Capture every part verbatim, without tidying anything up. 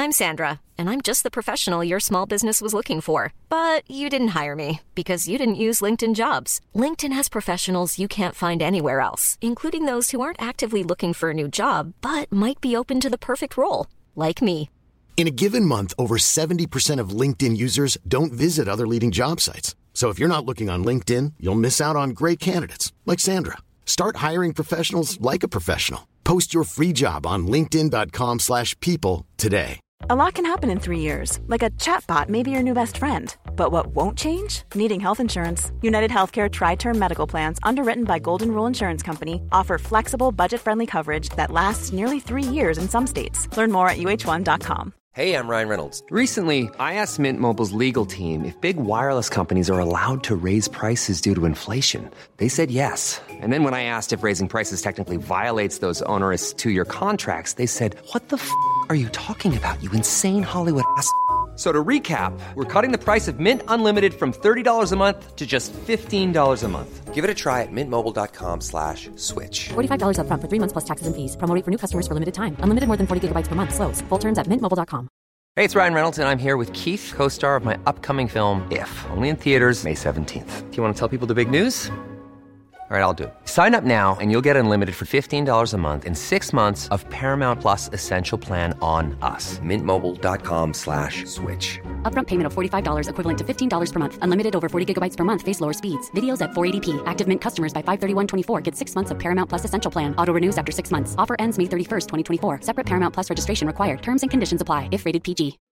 I'm Sandra, and I'm just the professional your small business was looking for. But you didn't hire me because you didn't use LinkedIn Jobs. LinkedIn has professionals you can't find anywhere else, including those who aren't actively looking for a new job, but might be open to the perfect role, like me. In a given month, over seventy percent of LinkedIn users don't visit other leading job sites. So if you're not looking on LinkedIn, you'll miss out on great candidates like Sandra. Start hiring professionals like a professional. Post your free job on linkedin dot com slash people today. A lot can happen in three years, like a chatbot may be your new best friend. But what won't change? Needing health insurance. United Healthcare Tri-Term Medical Plans, underwritten by Golden Rule Insurance Company, offer flexible, budget-friendly coverage that lasts nearly three years in some states. Learn more at U H one dot com. Hey, I'm Ryan Reynolds. Recently, I asked Mint Mobile's legal team if big wireless companies are allowed to raise prices due to inflation. They said yes. And then when I asked if raising prices technically violates those onerous two-year contracts, they said, what the f*** are you talking about, you insane Hollywood ass f- So to recap, we're cutting the price of Mint Unlimited from thirty dollars a month to just fifteen dollars a month. Give it a try at mintmobile.com slash switch. forty-five dollars up front for three months plus taxes and fees. Promo rate for new customers for limited time. Unlimited more than forty gigabytes per month. Slows full terms at mint mobile dot com. Hey, it's Ryan Reynolds, and I'm here with Keith, co-star of my upcoming film, If, only in theaters May seventeenth. Do you want to tell people the big news? All right, I'll do it. Sign up now and you'll get unlimited for fifteen dollars a month and six months of Paramount Plus Essential Plan on us. Mintmobile.com slash switch. Upfront payment of forty-five dollars equivalent to fifteen dollars per month. Unlimited over forty gigabytes per month. Face lower speeds. Videos at four eighty p. Active Mint customers by five thirty-one twenty-four get six months of Paramount Plus Essential Plan. Auto renews after six months. Offer ends May thirty-first, twenty twenty-four. Separate Paramount Plus registration required. Terms and conditions apply if rated P G.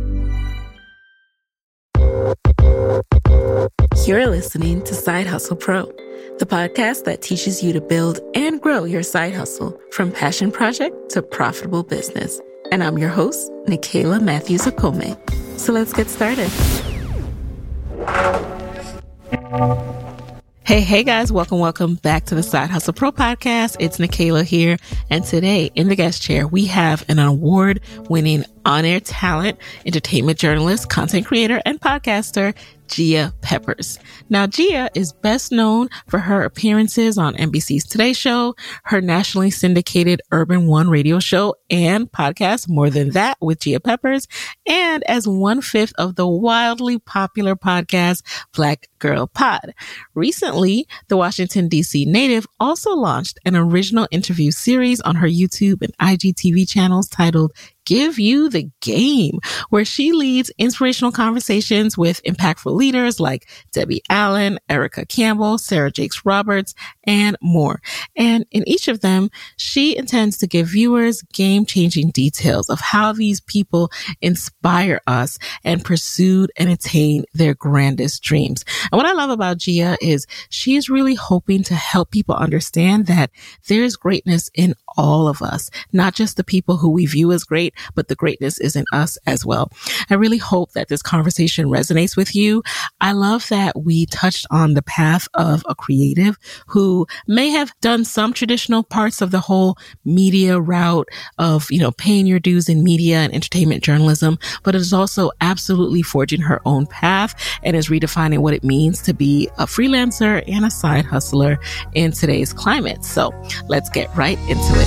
You're listening to Side Hustle Pro, the podcast that teaches you to build and grow your side hustle from passion project to profitable business. And I'm your host, Nicaila Matthews Okome. So let's get started. Hey, hey guys, welcome, welcome back to the Side Hustle Pro podcast. It's Nicaila here. And today in the guest chair, we have an award-winning on-air talent, entertainment journalist, content creator, and podcaster, Gia Peppers. Now, Gia is best known for her appearances on N B C's Today Show, her nationally syndicated Urban One radio show and podcast, More Than That with Gia Peppers, and as one-fifth of the wildly popular podcast, Black Girl Pod. Recently, the Washington, D C native also launched an original interview series on her YouTube and I G T V channels titled Give You the Game, where she leads inspirational conversations with impactful leaders like Debbie Allen, Erica Campbell, Sarah Jakes Roberts, and more. And in each of them, she intends to give viewers game-changing details of how these people inspire us and pursued and attained their grandest dreams. And what I love about Gia is she is really hoping to help people understand that there's greatness in all of us, not just the people who we view as great, but the greatness is in us as well. I really hope that this conversation resonates with you. I love that we touched on the path of a creative who may have done some traditional parts of the whole media route of, you know, paying your dues in media and entertainment journalism, but is also absolutely forging her own path and is redefining what it means to be a freelancer and a side hustler in today's climate. So let's get right into it.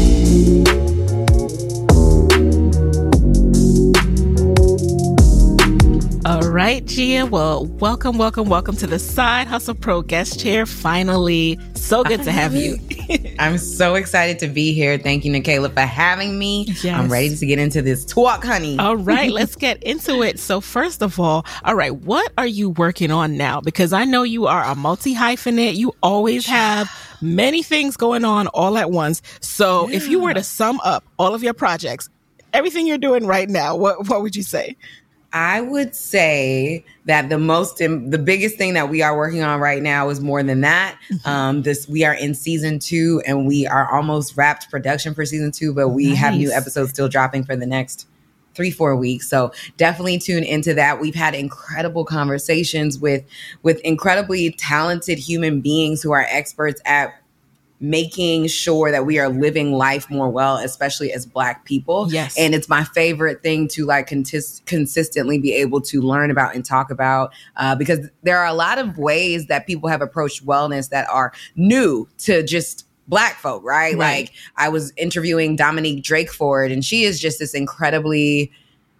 All right, Gia. Well, welcome, welcome, welcome to the Side Hustle Pro guest chair. Finally, so good to have you. I'm so excited to be here. Thank you, Nicaila, for having me. Yes. I'm ready to get into this talk, honey. All right, let's get into it. So first of all, all right, what are you working on now? Because I know you are a multi-hyphenate. You always have many things going on all at once. So yeah. If you were to sum up all of your projects, everything you're doing right now, what what would you say? I would say that the most, the biggest thing that we are working on right now is More Than That. Mm-hmm. Um, this we are in season two and we are almost wrapped production for season two, but we nice. have new episodes still dropping for the next three, four weeks. So definitely tune into that. We've had incredible conversations with, with incredibly talented human beings who are experts at making sure that we are living life more well, especially as Black people. Yes. And it's my favorite thing to like contis- consistently be able to learn about and talk about, uh, because there are a lot of ways that people have approached wellness that are new to just Black folk, right? Right. Like I was interviewing Dominique Drakeford, and she is just this incredibly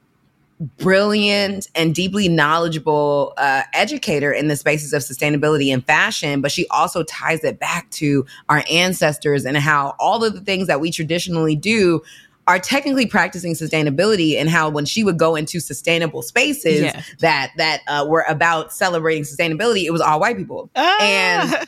brilliant and deeply knowledgeable uh, educator in the spaces of sustainability and fashion, but she also ties it back to our ancestors and how all of the things that we traditionally do are technically practicing sustainability, and how when she would go into sustainable spaces Yeah. that that uh, were about celebrating sustainability, it was all white people. Ah. And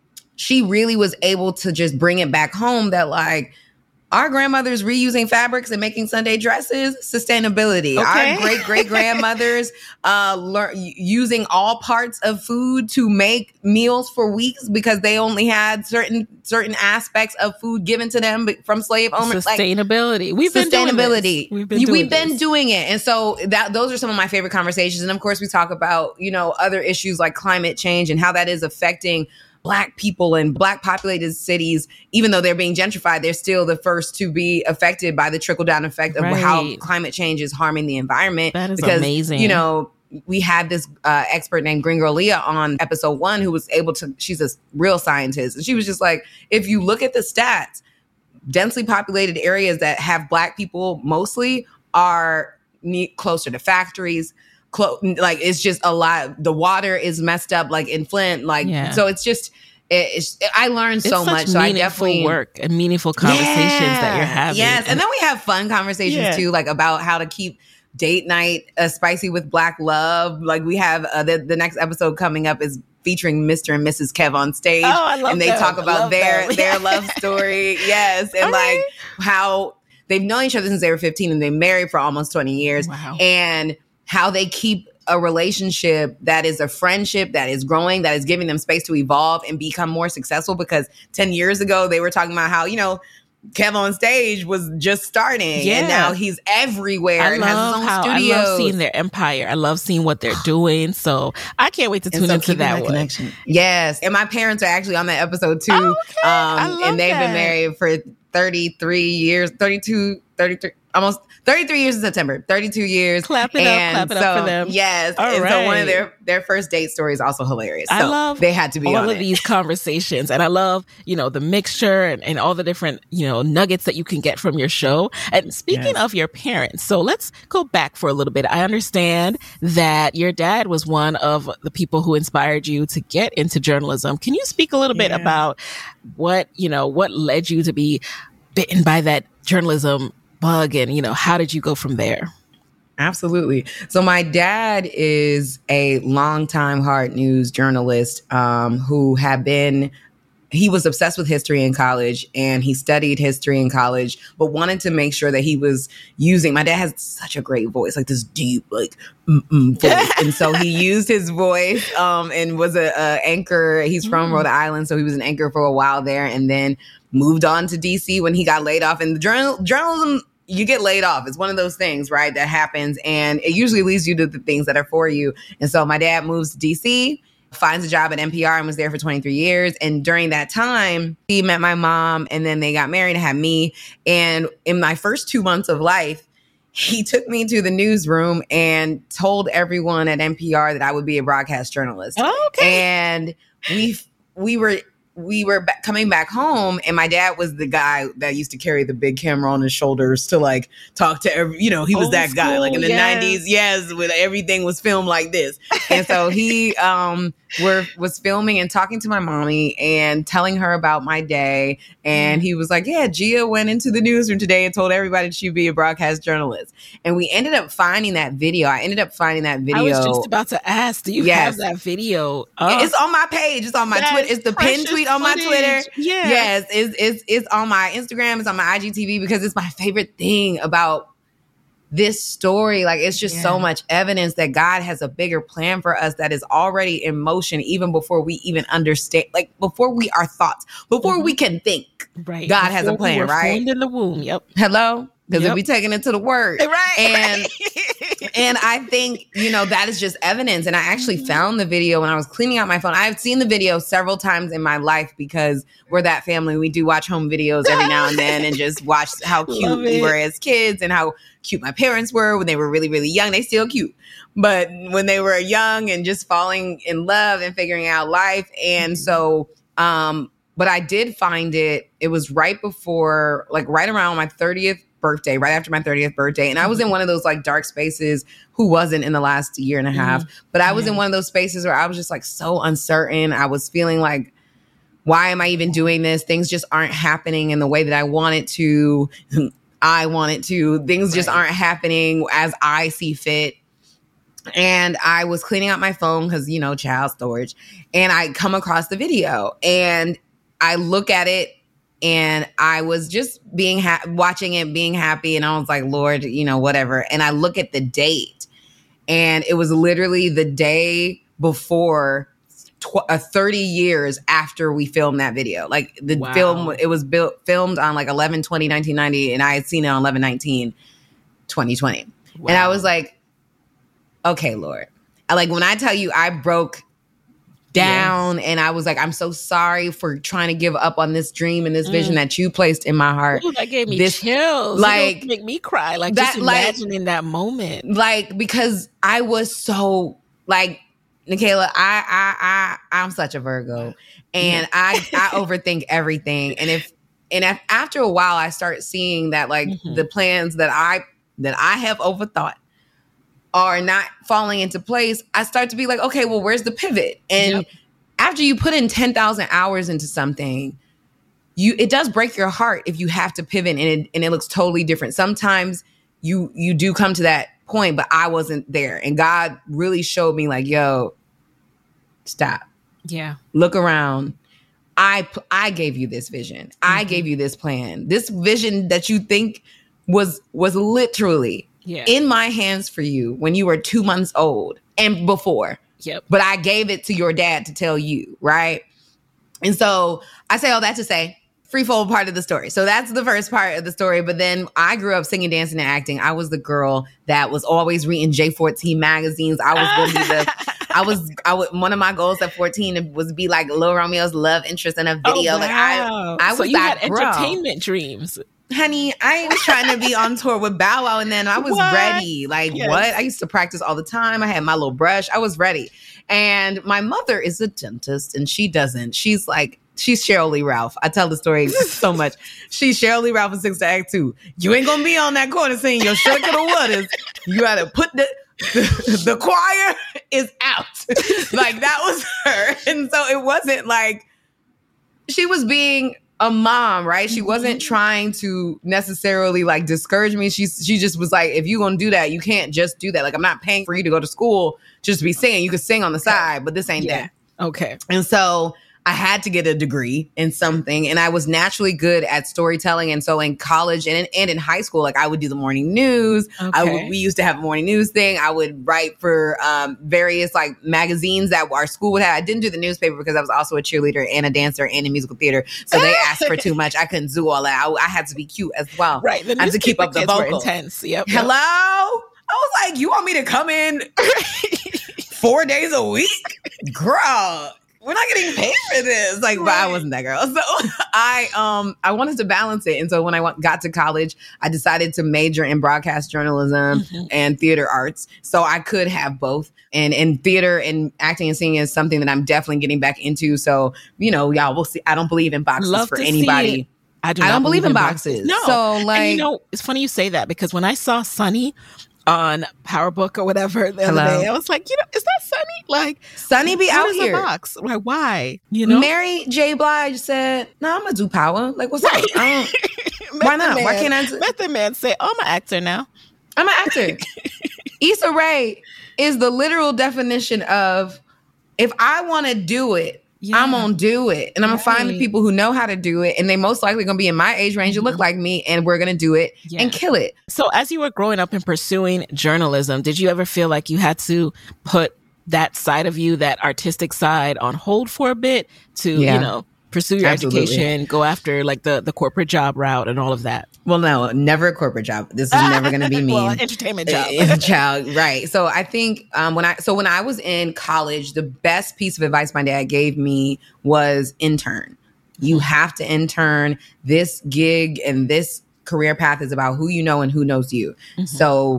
she really was able to just bring it back home that like, our grandmothers reusing fabrics and making Sunday dresses, sustainability. Okay. Our great great grandmothers uh, learn using all parts of food to make meals for weeks because they only had certain certain aspects of food given to them from slave owners. Sustainability. Like, We've been doing sustainability. this. We've been doing We've been this. doing it, and so that those are some of my favorite conversations. And of course, we talk about you know other issues like climate change and how that is affecting Black people in Black populated cities. Even though they're being gentrified, they're still the first to be affected by the trickle down effect of Right. how climate change is harming the environment. That is because, amazing. You know, we had this uh, expert named Green Girl Leah on episode one who was able to, she's a real scientist. And she was just like, if you look at the stats, densely populated areas that have Black people mostly are ne- closer to factories. Clo- like it's just a lot. The water is messed up, like in Flint. Like Yeah. so, it's just. It, it's, I learned so It's such much. So I meaningful definitely work and meaningful conversations that you're Yeah. having. Yes, and then we have fun conversations Yeah. too, like about how to keep date night uh, spicy with Black love. Like we have uh, the the next episode coming up is featuring Mister and Missus Kev on stage, Oh, I love and they them. talk I about love their them. their love story. Yes, and Okay. like how they've known each other since they were fifteen, and they married for almost twenty years, Wow. and how they keep a relationship that is a friendship that is growing, that is giving them space to evolve and become more successful. Because ten years ago, they were talking about how, you know, Kev on stage was just starting, Yeah. and now he's everywhere I and has love his own how studios. I love seeing their empire. I love seeing what they're doing. So I can't wait to And tune so into keeping that one. connection. Yes, and my parents are actually on that episode too. Oh, okay. I Um, love and they've that. been married for thirty-three years, thirty-two, thirty-three, almost thirty-three years in September, thirty-two years. Clap it up, and clap it so, up for them. Yes. All and so one right. of their, their first date stories is also hilarious. I So love they had to be all on of it. these conversations, and I love, you know, the mixture and, and all the different, you know, nuggets that you can get from your show. And speaking Yes. of your parents, so let's go back for a little bit. I understand that your dad was one of the people who inspired you to get into journalism. Can you speak a little bit Yeah. about what, you know, what led you to be bitten by that journalism bug, and, you know, how did you go from there? Absolutely. So my dad is a longtime hard news journalist um, who had been, he was obsessed with history in college, and he studied history in college, but wanted to make sure that he was using, my dad has such a great voice, like this deep, like, mm-mm voice. And so he used his voice um, and was a, a anchor. He's from Mm. Rhode Island, so he was an anchor for a while there, and then moved on to D C when he got laid off. And the journal, journalism, you get laid off. It's one of those things, right, that happens, and it usually leads you to the things that are for you. And so my dad moves to D C, finds a job at N P R, and was there for twenty-three years. And during that time, he met my mom, and then they got married and had me. And in my first two months of life, he took me to the newsroom and told everyone at N P R that I would be a broadcast journalist. Okay. And we we were we were ba- coming back home, and my dad was the guy that used to carry the big camera on his shoulders to like talk to every, you know, he was Old that guy, like in the school, yes. nineties. Yes, with everything was filmed like this. And so he um were was filming and talking to my mommy and telling her about my day. And he was like, yeah, Gia went into the newsroom today and told everybody she'd be a broadcast journalist. And we ended up finding that video. I ended up finding that video. I was just about to ask, do you Yes. have that video? Oh, It's on my page. It's on my That's Twitter. It's the pin precious tweet on my footage. Twitter. Yeah. Yes. It's, it's, it's on my Instagram. It's on my I G T V, because it's my favorite thing about this story. Like, it's just so Yeah. much evidence that God has a bigger plan for us that is already in motion, even before we even understand, like before we are thoughts, before Mhm. we can think. right. God has a Before we plan, were right? formed in the womb. Yep. Hello? Because Yep. if we taking it to the word. Right. And right. And I think, you know, that is just evidence. And I actually Mm-hmm. found the video when I was cleaning out my phone. I've seen the video several times in my life because we're that family. We do watch home videos every now and then and just watch how Love cute we it. were as kids and how cute my parents were when they were really, really young. They still cute. But when they were young and just falling in love and figuring out life. And so um, but I did find it, it was right before, like right around my thirtieth birthday, right after my thirtieth birthday. And I was in one of those like dark spaces, who wasn't in the last year and a half, mm. but I was yeah. in one of those spaces where I was just like so uncertain. I was feeling like, why am I even doing this? Things just aren't happening in the way that I want it to. I want it to. Things just right. aren't happening as I see fit. And I was cleaning out my phone because, you know, child storage. And I come across the video and I look at it and I was just being ha- watching it, being happy. And I was like, Lord, you know, whatever. And I look at the date and it was literally the day before tw- uh, thirty years after we filmed that video. Like the wow. film, it was built, filmed on like eleven twenty nineteen ninety and I had seen it on eleven nineteen twenty twenty. Wow. And I was like, okay, Lord. I, like when I tell you I broke down yes. and I was like, I'm so sorry for trying to give up on this dream and this mm. vision that you placed in my heart. Ooh, that gave me this, chills. Like, make me cry. Like that, just imagining like, that moment. Like, because I was so like, Nicaila, I, I, I, I'm such a Virgo and yeah. I, I overthink everything. And if, and if, after a while I start seeing that like mm-hmm. the plans that I, that I have overthought are not falling into place, I start to be like, okay, well, where's the pivot? And yep. after you put in ten thousand hours into something, you it does break your heart if you have to pivot and it, and it looks totally different. Sometimes you you do come to that point, but I wasn't there. And God really showed me like, yo, stop. Yeah. Look around. I, I gave you this vision. Mm-hmm. I gave you this plan. This vision that you think was was literally Yeah. in my hands for you when you were two months old and before. Yep. But I gave it to your dad to tell you, right? And so I say all that to say, Freefold part of the story. So that's the first part of the story. But then I grew up singing, dancing, and acting. I was the girl that was always reading J fourteen magazines. I was going to be the... I was, I would, one of my goals at fourteen was be like Lil Romeo's love interest in a video. Oh, wow. Like I, I so was you that had girl. Entertainment dreams. Honey, I was trying to be on tour with Bow Wow and then I was what? ready. Like yes. what? I used to practice all the time. I had my little brush. I was ready. And my mother is a dentist and she doesn't. She's like, she's Cheryl Lee Ralph. I tell the story so much. She's Cheryl Lee Ralph in Six to Act Two. You ain't gonna be on that corner singing your Shoulda Coulda Wouldas. You gotta put the, the, the choir is out. Like that was her. And so it wasn't like, she was being a mom, right? She wasn't trying to necessarily like discourage me. She she just was like, if you're gonna do that, you can't just do that. Like I'm not paying for you to go to school just to be singing. You can sing on the side, but this ain't yeah. that. Okay. And so I had to get a degree in something, and I was naturally good at storytelling. And so in college and in, and in high school, like I would do the morning news. Okay. I would, we used to have a morning news thing. I would write for um, various like magazines that our school would have. I didn't do the newspaper because I was also a cheerleader and a dancer and in musical theater. So they asked for too much. I couldn't do all that. I, I had to be cute as well. Right. The I had to keep up the vocals. Intense. Yep. Hello. I was like, you want me to come in four days a week, girl? We're not getting paid for this. Like, right. But I wasn't that girl. So I um I wanted to balance it. And so when I went, got to college, I decided to major in broadcast journalism mm-hmm. and theater arts. So I could have both. And in theater and acting and singing is something that I'm definitely getting back into. So, you know, y'all will see. I don't believe in boxes Love for anybody. I, do I don't believe, believe in boxes. boxes. No. So like, and you know, it's funny you say that because when I saw Sunny on Power Book or whatever the Hello. other day, I was like, you know, is that Sunny? Like, Sunny be out here. A box? Like, why? You know, Mary J. Blige said, "No, nah, I'm gonna do Power. Like, what's right. up? I don't, why not? Man, why can't I?" Do- let the man say, "Oh, I'm an actor now. I'm an actor." Issa Rae is the literal definition of if I want to do it. Yeah. I'm gonna do it, and I'm gonna right. find the people who know how to do it, and they most likely gonna be in my age range and look like me, and we're gonna do it yeah. and kill it. So, as you were growing up and pursuing journalism, did you ever feel like you had to put that side of you, that artistic side, on hold for a bit to, yeah. you know, pursue your Absolutely. education, go after like the the corporate job route, and all of that? Well, no, never a corporate job. This is never going to be me. Well, an entertainment job. Child, right. So I think um, when I so when I was in college, the best piece of advice my dad gave me was intern. You have to intern. This gig and this career path is about who you know and who knows you. Mm-hmm. So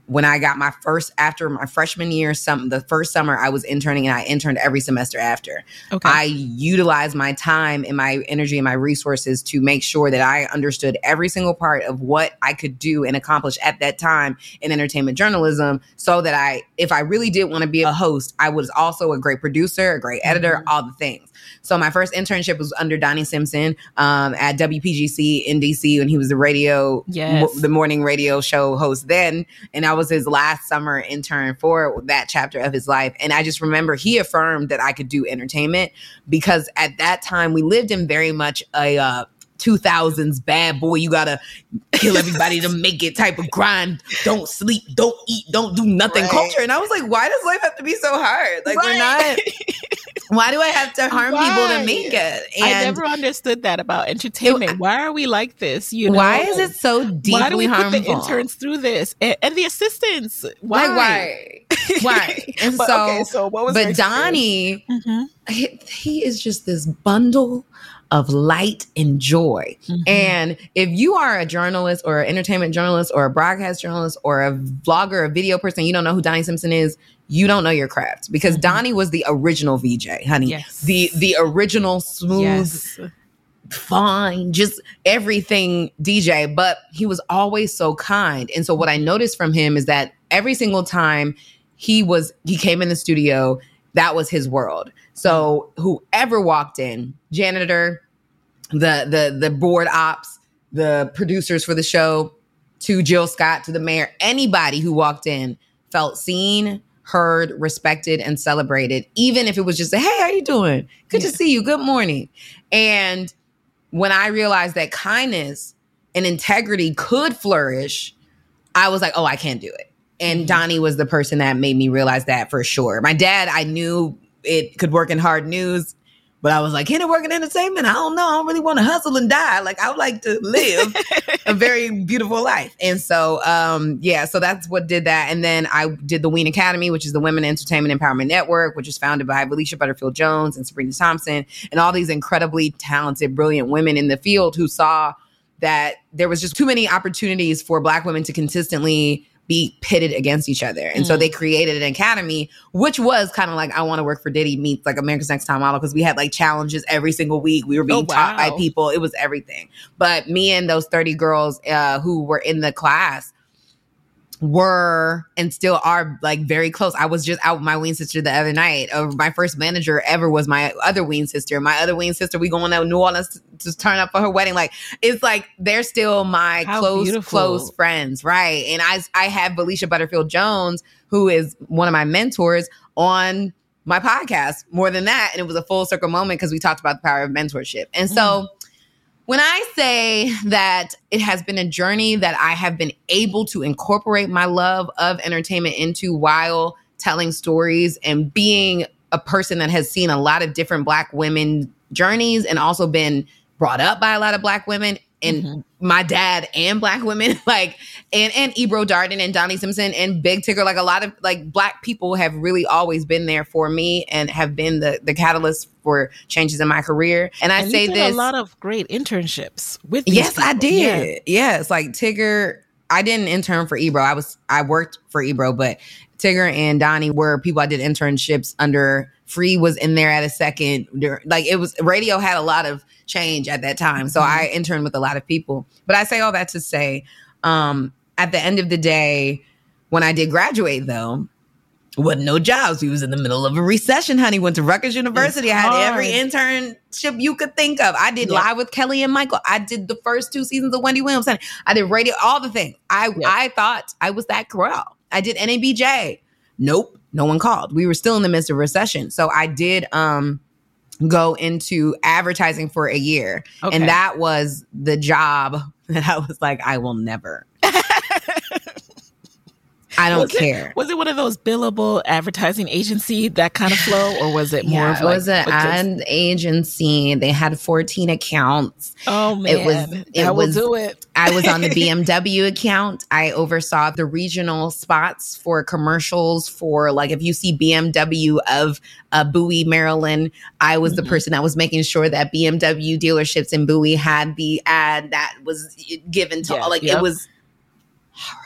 when I got my first, after my freshman year, some the first summer I was interning, and I interned every semester after. Okay. I utilized my time and my energy and my resources to make sure that I understood every single part of what I could do and accomplish at that time in entertainment journalism, so that I, if I really did want to be a host, I was also a great producer, a great editor, mm-hmm. all the things. So my first internship was under Donnie Simpson um, at W P G C in D C, when he was the radio, yes. mo- the morning radio show host then. And I was his last summer intern for that chapter of his life. And I just remember he affirmed that I could do entertainment, because at that time we lived in very much a uh, two thousands bad boy, you gotta kill everybody to make it type of grind, don't sleep, don't eat, don't do nothing right. culture. And I was like, why does life have to be so hard? Like right. we're not... Why do I have to harm Why? people to make it? And I never understood that about entertainment. It, Why are we like this? You know, why is it so deeply harmful? Why do we harmful? put the interns through this and, and the assistants? Why? Like, why? Why? And but, so, okay, so what was but Donnie, mm-hmm. he, he is just this bundle of light and joy. Mm-hmm. And if you are a journalist or an entertainment journalist or a broadcast journalist or a vlogger, a video person, you don't know who Donnie Simpson is, you don't know your craft, because mm-hmm. Donnie was the original V J, honey. Yes. The the original smooth, yes. fine, just everything D J. But he was always so kind. And so what I noticed from him is that every single time he was he came in the studio, that was his world. So whoever walked in, janitor, the the the board ops, the producers for the show, to Jill Scott, to the mayor, anybody who walked in felt seen, heard, respected, and celebrated, even if it was just a, hey, how you doing? Good yeah. to see you. Good morning. And when I realized that kindness and integrity could flourish, I was like, oh, I can't do it. And mm-hmm. Donnie was the person that made me realize that for sure. My dad, I knew it could work in hard news, but I was like, can it work in entertainment? I don't know. I don't really want to hustle and die. Like, I would like to live a very beautiful life. And so, um, yeah, so that's what did that. And then I did the Ween Academy, which is the Women Entertainment Empowerment Network, which is founded by Felicia Butterfield Jones and Sabrina Thompson, and all these incredibly talented, brilliant women in the field who saw that there was just too many opportunities for Black women to consistently be pitted against each other. And mm. so they created an academy, which was kind of like I Want to Work for Diddy meets like America's Next Top Model, because we had like challenges every single week. We were being oh, wow. taught by people. It was everything. But me and those thirty girls uh, who were in the class were and still are like very close. I was just out with my Ween sister the other night. Uh, my first manager ever was my other Ween sister. My other Ween sister, we going to New Orleans to, to turn up for her wedding. Like, it's like they're still my How close, beautiful. close friends, right? And I, I have Felicia Butterfield Jones, who is one of my mentors, on my podcast. More than that, and it was a full circle moment because we talked about the power of mentorship. And so. Mm. When I say that it has been a journey that I have been able to incorporate my love of entertainment into while telling stories and being a person that has seen a lot of different Black women journeys and also been brought up by a lot of Black women and mm-hmm. my dad and Black women, like, and, and Ebro Darden and Donnie Simpson and Big Tigger, like a lot of like Black people have really always been there for me and have been the, the catalyst for changes in my career. And I and say you did this a lot of great internships with these Yes, people. I did. Yeah. Yes. Like Tigger, I didn't intern for Ebro. I was, I worked for Ebro, but Tigger and Donnie were people I did internships under. Free was in there at a second. Like it was, radio had a lot of change at that time. So mm-hmm. I interned with a lot of people. But I say all that to say, um, at the end of the day, when I did graduate though, wasn't no jobs. We was in the middle of a recession, honey. Went to Rutgers University. I had every internship you could think of. I did yep. Live with Kelly and Michael. I did the first two seasons of Wendy Williams. Honey. I did radio, all the things. I, yep. I thought I was that girl. I did N A B J. Nope. No one called. We were still in the midst of recession. So I did um, go into advertising for a year. Okay. And that was the job that I was like, I will never. I don't was care. It, was it one of those billable advertising agency, that kind of flow, or was it more yeah, of it like... It was an ad agency. They had fourteen accounts. Oh, man. It was, it I will was, do it. I was on the B M W account. I oversaw the regional spots for commercials for, like, if you see B M W of uh, Bowie, Maryland, I was mm-hmm. the person that was making sure that B M W dealerships in Bowie had the ad that was given to, yeah, like, yep. it was horrible.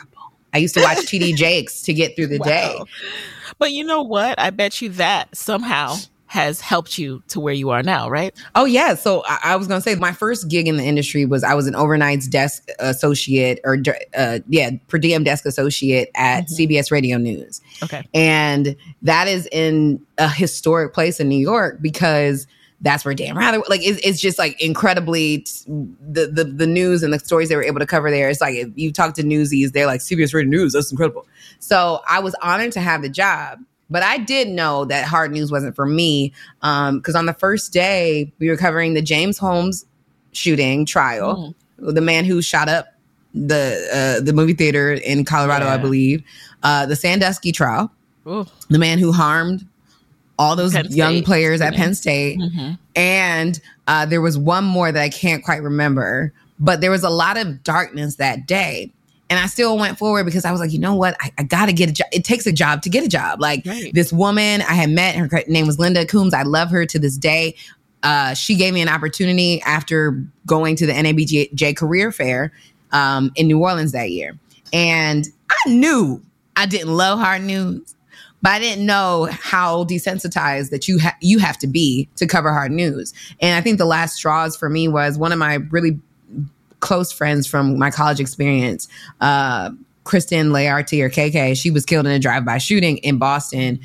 I used to watch T D Jakes to get through the Wow. day. But you know what? I bet you that somehow has helped you to where you are now, right? Oh, yeah. So I, I was going to say my first gig in the industry was I was an overnights desk associate or, uh, yeah, per diem desk associate at mm-hmm. C B S Radio News. Okay. And that is in a historic place in New York because that's where Dan Rather, like, it's, it's just like incredibly the, the the news and the stories they were able to cover there. It's like if you talk to newsies, they're like, C B S Radio News, that's incredible. So I was honored to have the job. But I did know that hard news wasn't for me because um, on the first day, we were covering the James Holmes shooting trial, mm. the man who shot up the uh, the movie theater in Colorado, yeah. I believe, uh, the Sandusky trial, Ooh. the man who harmed all those Penn young State. players at Penn State. Mm-hmm. And uh, there was one more that I can't quite remember, but there was a lot of darkness that day. And I still went forward because I was like, you know what? I, I got to get a job. It takes a job to get a job. Like right. this woman I had met, her name was Linda Coombs. I love her to this day. Uh, she gave me an opportunity after going to the N A B J Career Fair um, in New Orleans that year. And I knew I didn't love hard news, but I didn't know how desensitized that you ha- you have to be to cover hard news. And I think the last straws for me was one of my really close friends from my college experience, uh, Kristen Laerty or K K. She was killed in a drive-by shooting in Boston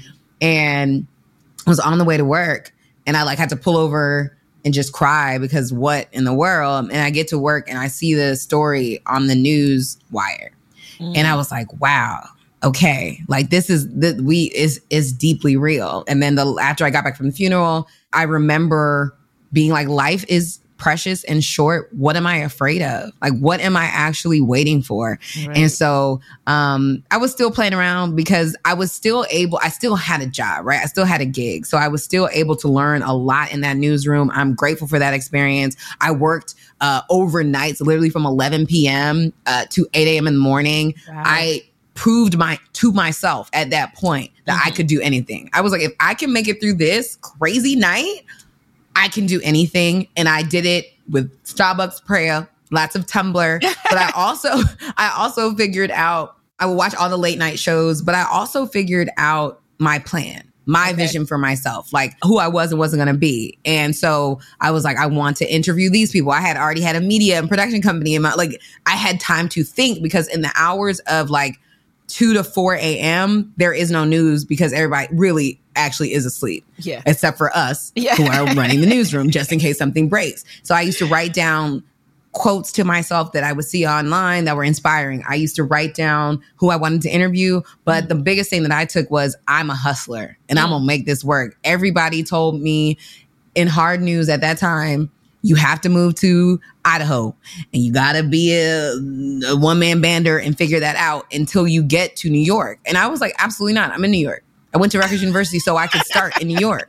and was on the way to work. And I like had to pull over and just cry because what in the world? And I get to work and I see the story on the news wire. Mm. And I was like, wow, okay. Like this is, the, we is, is deeply real. And then the, after I got back from the funeral, I remember being like, life is precious and short. What am I afraid of? Like, what am I actually waiting for? Right. And so um, I was still playing around because I was still able, I still had a job, right? I still had a gig. So I was still able to learn a lot in that newsroom. I'm grateful for that experience. I worked uh, overnights, literally from eleven p.m. Uh, to eight a.m. in the morning. Wow. I proved my to myself at that point that mm-hmm. I could do anything. I was like, if I can make it through this crazy night, I can do anything. And I did it with Starbucks prayer, lots of Tumblr. But I also, I also figured out, I would watch all the late night shows, but I also figured out my plan, my okay. vision for myself, like who I was and wasn't going to be. And so I was like, I want to interview these people. I had already had a media and production company in my, like, I had time to think because in the hours of like two to four a.m., there is no news because everybody really actually is asleep. Yeah. Except for us yeah. who are running the newsroom just in case something breaks. So I used to write down quotes to myself that I would see online that were inspiring. I used to write down who I wanted to interview. But mm. the biggest thing that I took was I'm a hustler and mm. I'm going to make this work. Everybody told me in hard news at that time, you have to move to Idaho and you got to be a, a one-man bander and figure that out until you get to New York. And I was like, absolutely not. I'm in New York. I went to Rutgers University so I could start in New York.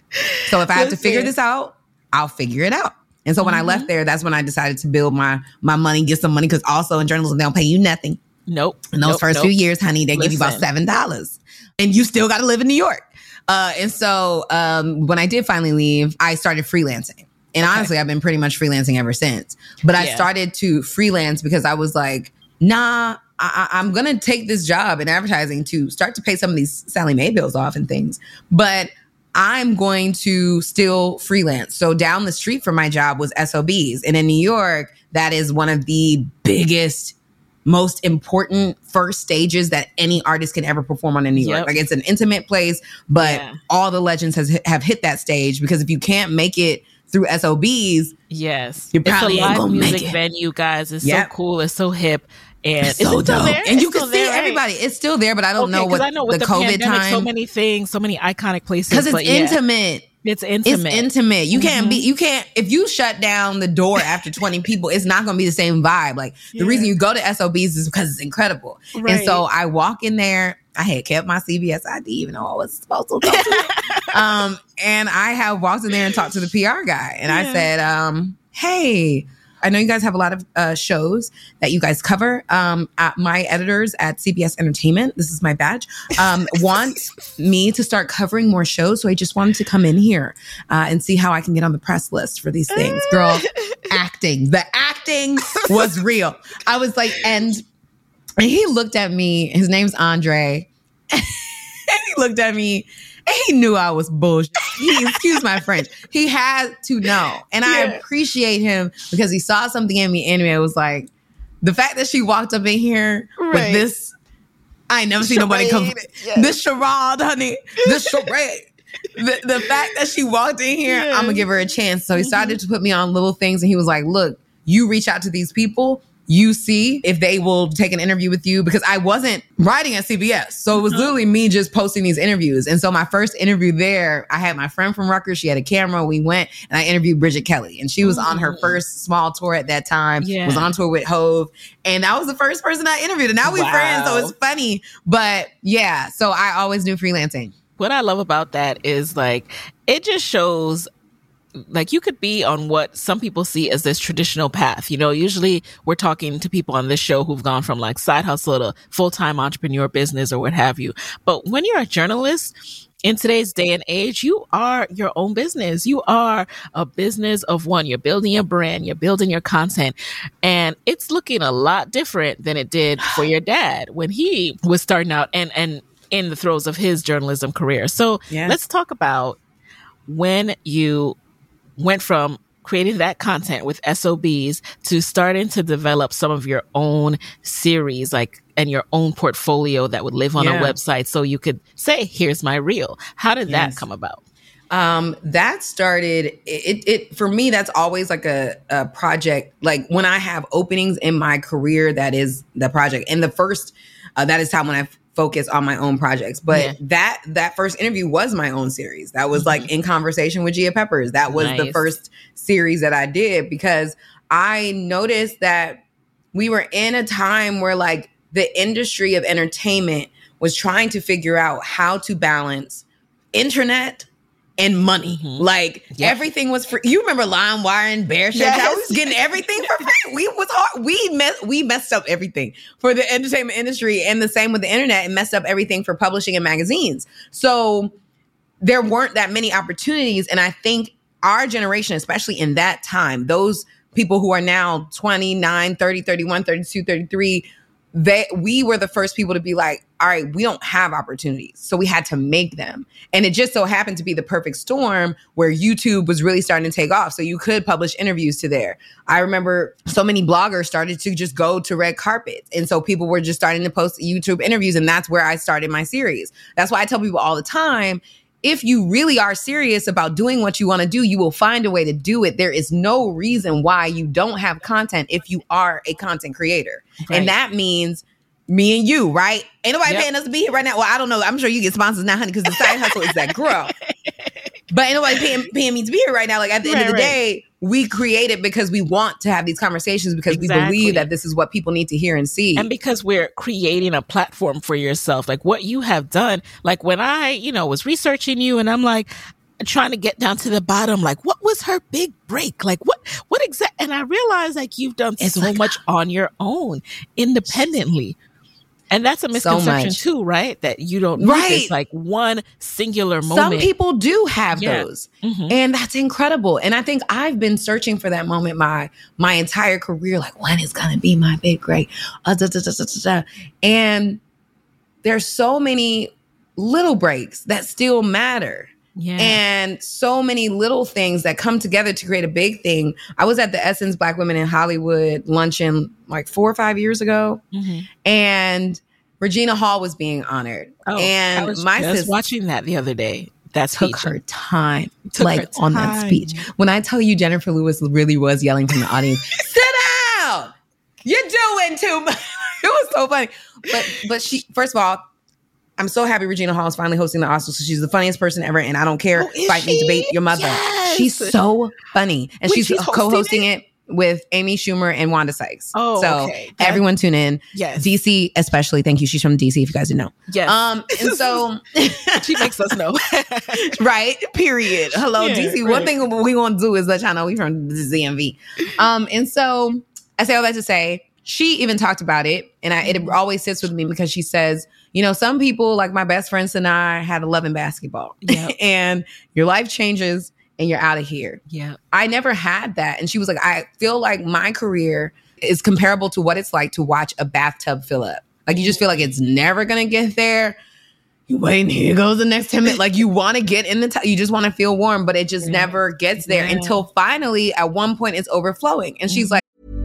So if I have to figure this out, I'll figure it out. And so when mm-hmm. I left there, that's when I decided to build my my money, get some money, because also in journalism, they don't pay you nothing. Nope. In those nope, first nope. few years, honey, they Listen. give you about seven dollars. And you still got to live in New York. Uh, and so um, when I did finally leave, I started freelancing. And okay. honestly, I've been pretty much freelancing ever since. But yeah. I started to freelance because I was like, nah, I, I'm going to take this job in advertising to start to pay some of these Sally Mae bills off and things. But I'm going to still freelance. So down the street from my job was S O Bs. And in New York, that is one of the biggest, most important first stages that any artist can ever perform on in New York. Yep. Like it's an intimate place, but yeah. all the legends has, have hit that stage because if you can't make it through S O Bs, yes, you probably it's a ain't live gonna music make it. venue, guys. It's yep. so cool. It's so hip. And it's so it's still dope. there? And it's you can see there, right? everybody. It's still there, but I don't okay, know what I know with the, the COVID pandemic, time. So many things, so many iconic places. Because it's but intimate. Yeah, it's intimate. It's intimate. You mm-hmm. can't be. You can't. If you shut down the door after twenty people, it's not going to be the same vibe. Like yeah. the reason you go to S O Bs is because it's incredible. Right. And so I walk in there. I had kept my C B S I D, even though I was supposed to go to it. Um, and I have walked in there and talked to the P R guy, and yeah. I said, um, "Hey, I know you guys have a lot of uh, shows that you guys cover. Um, at my editors at C B S Entertainment, this is my badge, um, want me to start covering more shows. So I just wanted to come in here uh, and see how I can get on the press list for these things. Girl, acting. The acting was real. I was like, and And he looked at me. His name's Andre. And he looked at me and he knew I was bullshit. He, excuse my French. He had to know. And yeah. I appreciate him because he saw something in me anyway. It was like, the fact that she walked up in here right. with this, I ain't never seen nobody come, yes. this charade, honey, this charade. The, the fact that she walked in here, yeah. I'm going to give her a chance. So he started mm-hmm. to put me on little things and he was like, look, you reach out to these people. You see if they will take an interview with you, because I wasn't writing at C B S. So it was literally me just posting these interviews. And so my first interview there, I had my friend from Rutgers. She had a camera. We went and I interviewed Bridget Kelly. And she was on her first small tour at that time, yeah. was on tour with Hove. And that was the first person I interviewed. And now we're wow. friends. So it's funny. But yeah, so I always knew freelancing. What I love about that is like, it just shows like you could be on what some people see as this traditional path. You know, usually we're talking to people on this show who've gone from like side hustle to full-time entrepreneur business or what have you. But when you're a journalist in today's day and age, you are your own business. You are a business of one. You're building your brand. You're building your content. And it's looking a lot different than it did for your dad when he was starting out and, and in the throes of his journalism career. So yes. let's talk about when you went from creating that content with S O Bs to starting to develop some of your own series, like, and your own portfolio that would live on yeah. a website so you could say, here's my reel. How did yes. that come about? Um, that started, it, it, for me, that's always like a, a project. Like when I have openings in my career, that is the project. And the first, uh, that is time when I focus on my own projects. But yeah. that that first interview was my own series. That was mm-hmm. like In Conversation with Gia Peppers. That was nice. The first series that I did because I noticed that we were in a time where like the industry of entertainment was trying to figure out how to balance internet and money. Mm-hmm. Like yep. everything was free. You remember LimeWire and BearShare? Yes. I was getting everything for free. We was hard. We mess, we messed up everything for the entertainment industry, and the same with the internet. It messed up everything for publishing and magazines. So there weren't that many opportunities, and I think our generation, especially in that time, those people who are now twenty-nine, thirty, thirty-one, thirty-two, thirty-three, they we were the first people to be like, all right, we don't have opportunities. So we had to make them. And it just so happened to be the perfect storm where YouTube was really starting to take off. So you could publish interviews to there. I remember so many bloggers started to just go to red carpets. And so people were just starting to post YouTube interviews. And that's where I started my series. That's why I tell people all the time, if you really are serious about doing what you want to do, you will find a way to do it. There is no reason why you don't have content if you are a content creator. Right. And that means me and you, right? Ain't nobody yep. paying us to be here right now. Well, I don't know. I'm sure you get sponsors now, honey, because the side hustle is that girl. But ain't nobody paying, paying me to be here right now. Like at the right, end of the right. day, we create it because we want to have these conversations because exactly. we believe that this is what people need to hear and see. And because we're creating a platform for yourself, like what you have done. Like when I, you know, was researching you and I'm like, trying to get down to the bottom, like what was her big break? Like what, what exact? And I realized like you've done it's so like, much on your own independently. And that's a misconception so too, right? That you don't need right. this like one singular moment. Some people do have yeah. those. Mm-hmm. And that's incredible. And I think I've been searching for that moment my my entire career. Like, when is going to be my big break? Uh, da, da, da, da, da. And there's so many little breaks that still matter. Yeah. And so many little things that come together to create a big thing. I was at the Essence Black Women in Hollywood luncheon like four or five years ago. Mm-hmm. And Regina Hall was being honored. Oh, and I was my just sister watching that the other day. That took speech. her time, took like her time. on that speech. When I tell you Jennifer Lewis really was yelling from the audience, sit down! You're doing too much. It was so funny. But but she, first of all, I'm so happy Regina Hall is finally hosting the Oscars. So she's the funniest person ever. And I don't care. Oh, Fight me, debate your mother. Yes. She's so funny. And Wait, she's, she's co-hosting it? it with Amy Schumer and Wanda Sykes. Oh, so okay. everyone tune in. Yes. D C especially. Thank you. She's from D C if you guys didn't know. Yes. Um, and so she makes us know. Right. Period. Hello, yeah, D C. right. One thing we want to do is let y'all know we from the Z M V. Um, and so I say all that to say, she even talked about it, and I, it always sits with me because she says, you know, some people, like my best friends and I, had a love in basketball. Yep. And your life changes and you're out of here. Yeah. I never had that. And she was like, I feel like my career is comparable to what it's like to watch a bathtub fill up. Like you just feel like it's never going to get there. You wait, and here goes the next ten minutes. Like you want to get in the, t- you just want to feel warm, but it just yeah. never gets there yeah. until finally at one point it's overflowing. And she's like,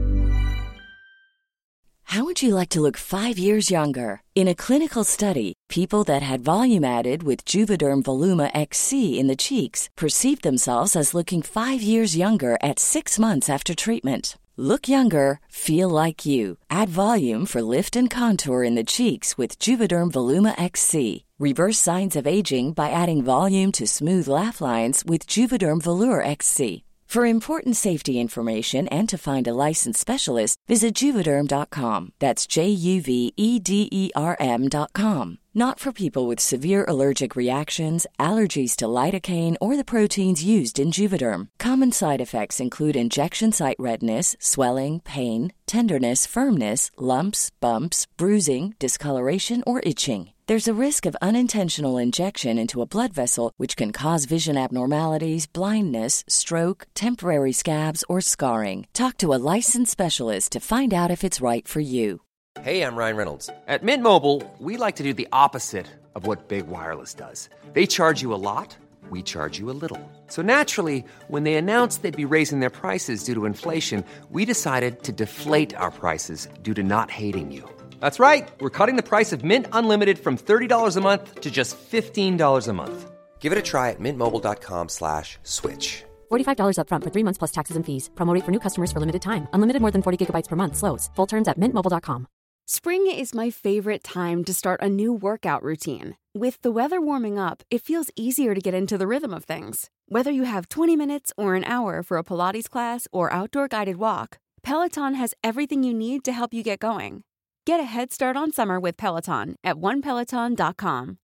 how would you like to look five years younger? In a clinical study, people that had volume added with Juvederm Voluma X C in the cheeks perceived themselves as looking five years younger at six months after treatment. Look younger, feel like you. Add volume for lift and contour in the cheeks with Juvederm Voluma X C. Reverse signs of aging by adding volume to smooth laugh lines with Juvederm Volure X C. For important safety information and to find a licensed specialist, visit Juvederm dot com. That's J U V E D E R M dot com. Not for people with severe allergic reactions, allergies to lidocaine, or the proteins used in Juvederm. Common side effects include injection site redness, swelling, pain, tenderness, firmness, lumps, bumps, bruising, discoloration, or itching. There's a risk of unintentional injection into a blood vessel, which can cause vision abnormalities, blindness, stroke, temporary scabs, or scarring. Talk to a licensed specialist to find out if it's right for you. Hey, I'm Ryan Reynolds. At Mint Mobile, we like to do the opposite of what Big Wireless does. They charge you a lot, we charge you a little. So naturally, when they announced they'd be raising their prices due to inflation, we decided to deflate our prices due to not hating you. That's right. We're cutting the price of Mint Unlimited from thirty dollars a month to just fifteen dollars a month. Give it a try at mintmobile.com slash switch. forty-five dollars up front for three months plus taxes and fees. Promo rate for new customers for limited time. Unlimited more than forty gigabytes per month slows. Full terms at mint mobile dot com. Spring is my favorite time to start a new workout routine. With the weather warming up, it feels easier to get into the rhythm of things. Whether you have twenty minutes or an hour for a Pilates class or outdoor guided walk, Peloton has everything you need to help you get going. Get a head start on summer with Peloton at one peloton dot com.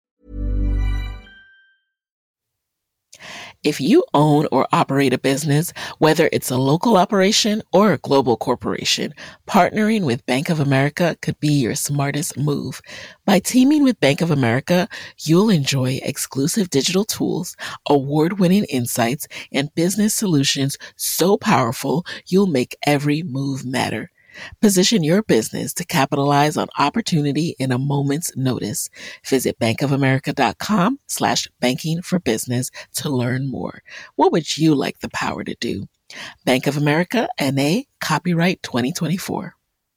If you own or operate a business, whether it's a local operation or a global corporation, partnering with Bank of America could be your smartest move. By teaming with Bank of America, you'll enjoy exclusive digital tools, award-winning insights, and business solutions so powerful you'll make every move matter. Position your business to capitalize on opportunity in a moment's notice. Visit bankofamerica.com slash banking for business to learn more. What would you like the power to do? Bank of America, N A, copyright twenty twenty-four.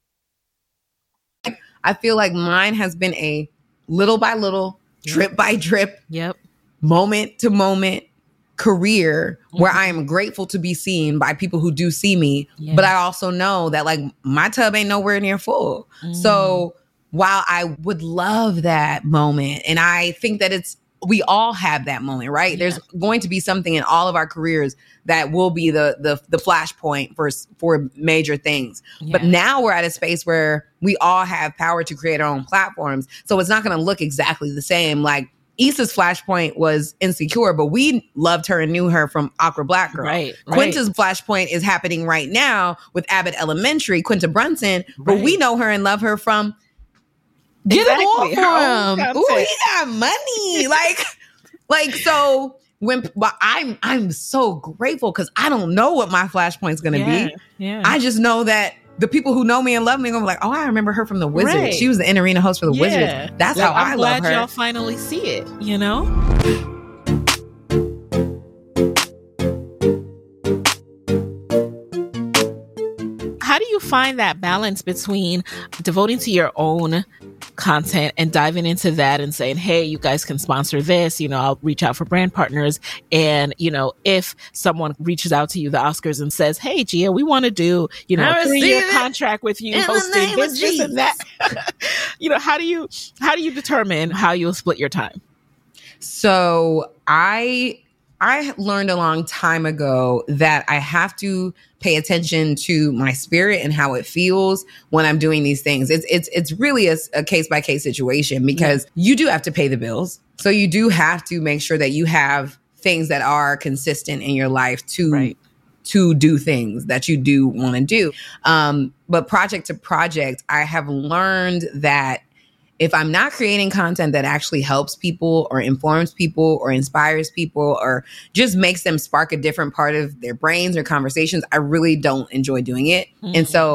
I feel like mine has been a little by little, yep. drip by drip, yep. moment to moment career where I am grateful to be seen by people who do see me. Yeah. But I also know that like my tub ain't nowhere near full. Mm. So while I would love that moment, and I think that it's, we all have that moment, right? Yeah. There's going to be something in all of our careers that will be the the the flashpoint for for major things. Yeah. But now we're at a space where we all have power to create our own platforms. So it's not going to look exactly the same. Like Issa's flashpoint was Insecure, but we loved her and knew her from Awkward Black Girl. Right, right. Quinta's flashpoint is happening right now with Abbott Elementary, Quinta Brunson, but right. we know her and love her from Get exactly. It Off From. Ooh, he got money. like, like so when but I'm I'm so grateful because I don't know what my flashpoint's gonna yeah, be. Yeah. I just know that the people who know me and love me are gonna be like, oh, I remember her from The Wizards. Right. She was the in-arena host for The yeah. Wizards. That's like, how I'm I love her. I'm glad y'all finally see it, you know? How do you find that balance between devoting to your own content and diving into that and saying, hey, you guys can sponsor this, you know, I'll reach out for brand partners. And, you know, if someone reaches out to you, the Oscars, and says, hey, Gia, we want to do, you know, a three-year contract with you hosting this, this and that. You know, how do you, how do you determine how you'll split your time? So I, I learned a long time ago that I have to pay attention to my spirit and how it feels when I'm doing these things. It's it's it's really a, a case-by-case situation because yeah. you do have to pay the bills. So you do have to make sure that you have things that are consistent in your life to right. to do things that you do want to do. Um, but project to project, I have learned that if I'm not creating content that actually helps people or informs people or inspires people or just makes them spark a different part of their brains or conversations, I really don't enjoy doing it. Mm-hmm. And so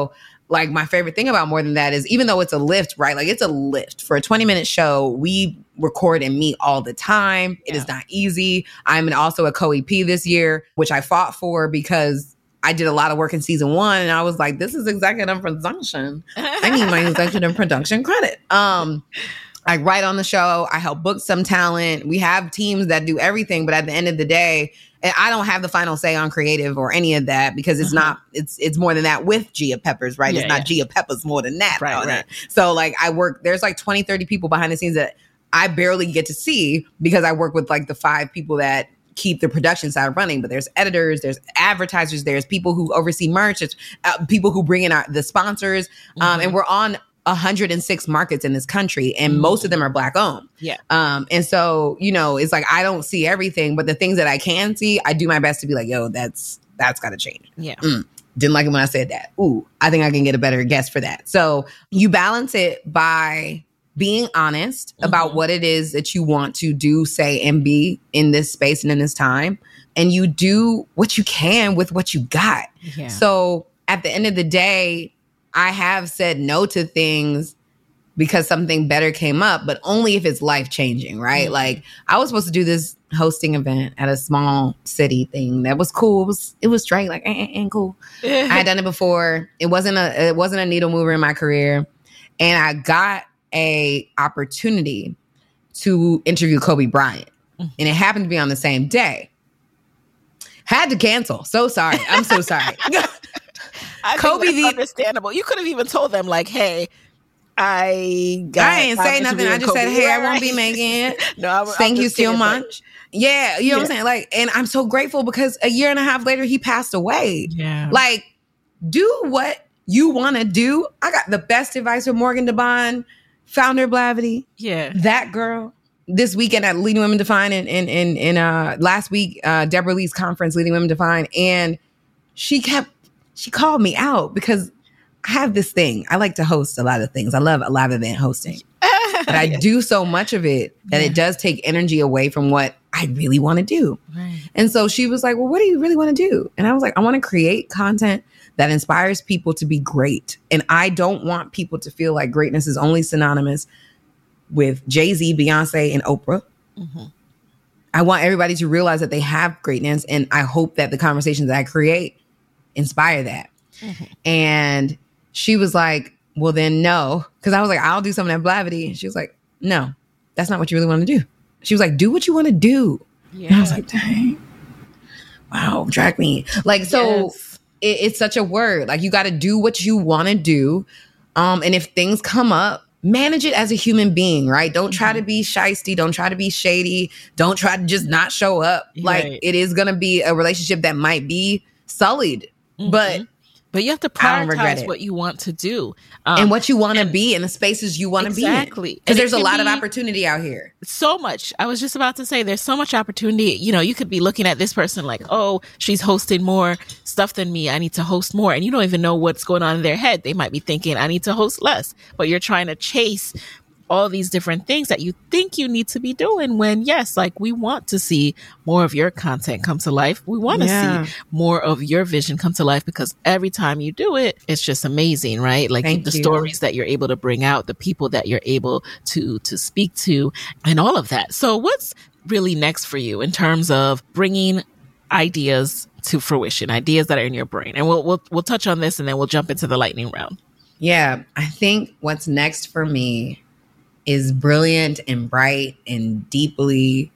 like my favorite thing about More Than That is even though it's a lift, right? Like it's a lift for a twenty minute show. We record and meet all the time. Yeah. It is not easy. I'm an, also a co-E P this year, which I fought for because I did a lot of work in season one and I was like, this is executive production. I need my executive production credit. Um, I write on the show. I help book some talent. We have teams that do everything. But at the end of the day, and I don't have the final say on creative or any of that because it's uh-huh. not, it's it's More Than That with Gia Peppers, right? Yeah, it's not yeah. Gia Peppers More Than That. Right, right. So like I work, there's like twenty, thirty people behind the scenes that I barely get to see because I work with like the five people that keep the production side running. But there's editors, there's advertisers, there's people who oversee merch, it's uh, people who bring in our, the sponsors. Mm-hmm. Um, and we're on one hundred six markets in this country, and mm. most of them are Black owned. Yeah. Um, and so, you know, it's like I don't see everything, but the things that I can see, I do my best to be like, yo, that's that's got to change. Yeah. Mm. Didn't like it when I said that. Ooh, I think I can get a better guess for that. So you balance it by being honest mm-hmm. about what it is that you want to do, say, and be in this space and in this time. And you do what you can with what you got. Yeah. So at the end of the day, I have said no to things because something better came up, but only if it's life-changing, right? Mm-hmm. Like, I was supposed to do this hosting event at a small city thing that was cool. It was, it was straight, like, eh, eh, eh, cool. I had done it before. It wasn't a, it wasn't a needle mover in my career. And I got a opportunity to interview Kobe Bryant. Mm-hmm. And it happened to be on the same day. Had to cancel. So sorry. I'm so sorry. I Kobe, think that's the, understandable. You could have even told them, like, "Hey, I got." I ain't say nothing. I just Kobe. said, "Hey, right? I won't be making it." no, I'm, thank I'm you so much. Like, yeah, you know yeah. what I'm saying. Like, and I'm so grateful because a year and a half later, he passed away. Yeah, like, do what you want to do. I got the best advice from Morgan Devine, founder of Blavity. Yeah, that girl. This weekend at Leading Women Define, and in, in, in, in uh, last week, uh, Deborah Lee's conference, Leading Women Define, and she kept. She called me out because I have this thing. I like to host a lot of things. I love a live event hosting. But I do so much of it that yeah. it does take energy away from what I really want to do. Right. And so she was like, well, what do you really want to do? And I was like, I want to create content that inspires people to be great. And I don't want people to feel like greatness is only synonymous with Jay-Z, Beyonce, and Oprah. Mm-hmm. I want everybody to realize that they have greatness. And I hope that the conversations that I create inspire that. Mm-hmm. And she was like, well, then no. Because I was like, I'll do something at Blavity. And she was like, no, that's not what you really want to do. She was like, do what you want to do. Yeah. And I was like, dang. Wow, drag me. Like, so yes. it, it's such a word. Like, you got to do what you want to do. Um, and if things come up, manage it as a human being, right? Don't try mm-hmm. to be shysty. Don't try to be shady. Don't try to just not show up. Like, right. it is going to be a relationship that might be sullied. Mm-hmm. But but you have to prioritize what you want to do um, and what you want to be in the spaces you want to exactly. be in. Exactly. Because there's a lot of opportunity out here. So much. I was just about to say there's so much opportunity. You know, you could be looking at this person like, oh, she's hosting more stuff than me. I need to host more. And you don't even know what's going on in their head. They might be thinking, I need to host less. But you're trying to chase all these different things that you think you need to be doing when, yes, like we want to see more of your content come to life. We want to yeah. see more of your vision come to life because every time you do it, it's just amazing, right? Like Thank the you. stories that you're able to bring out, the people that you're able to, to speak to and all of that. So what's really next for you in terms of bringing ideas to fruition, ideas that are in your brain? And we'll, we'll, we'll touch on this and then we'll jump into the lightning round. Yeah. I think what's next for me is brilliant and bright and deeply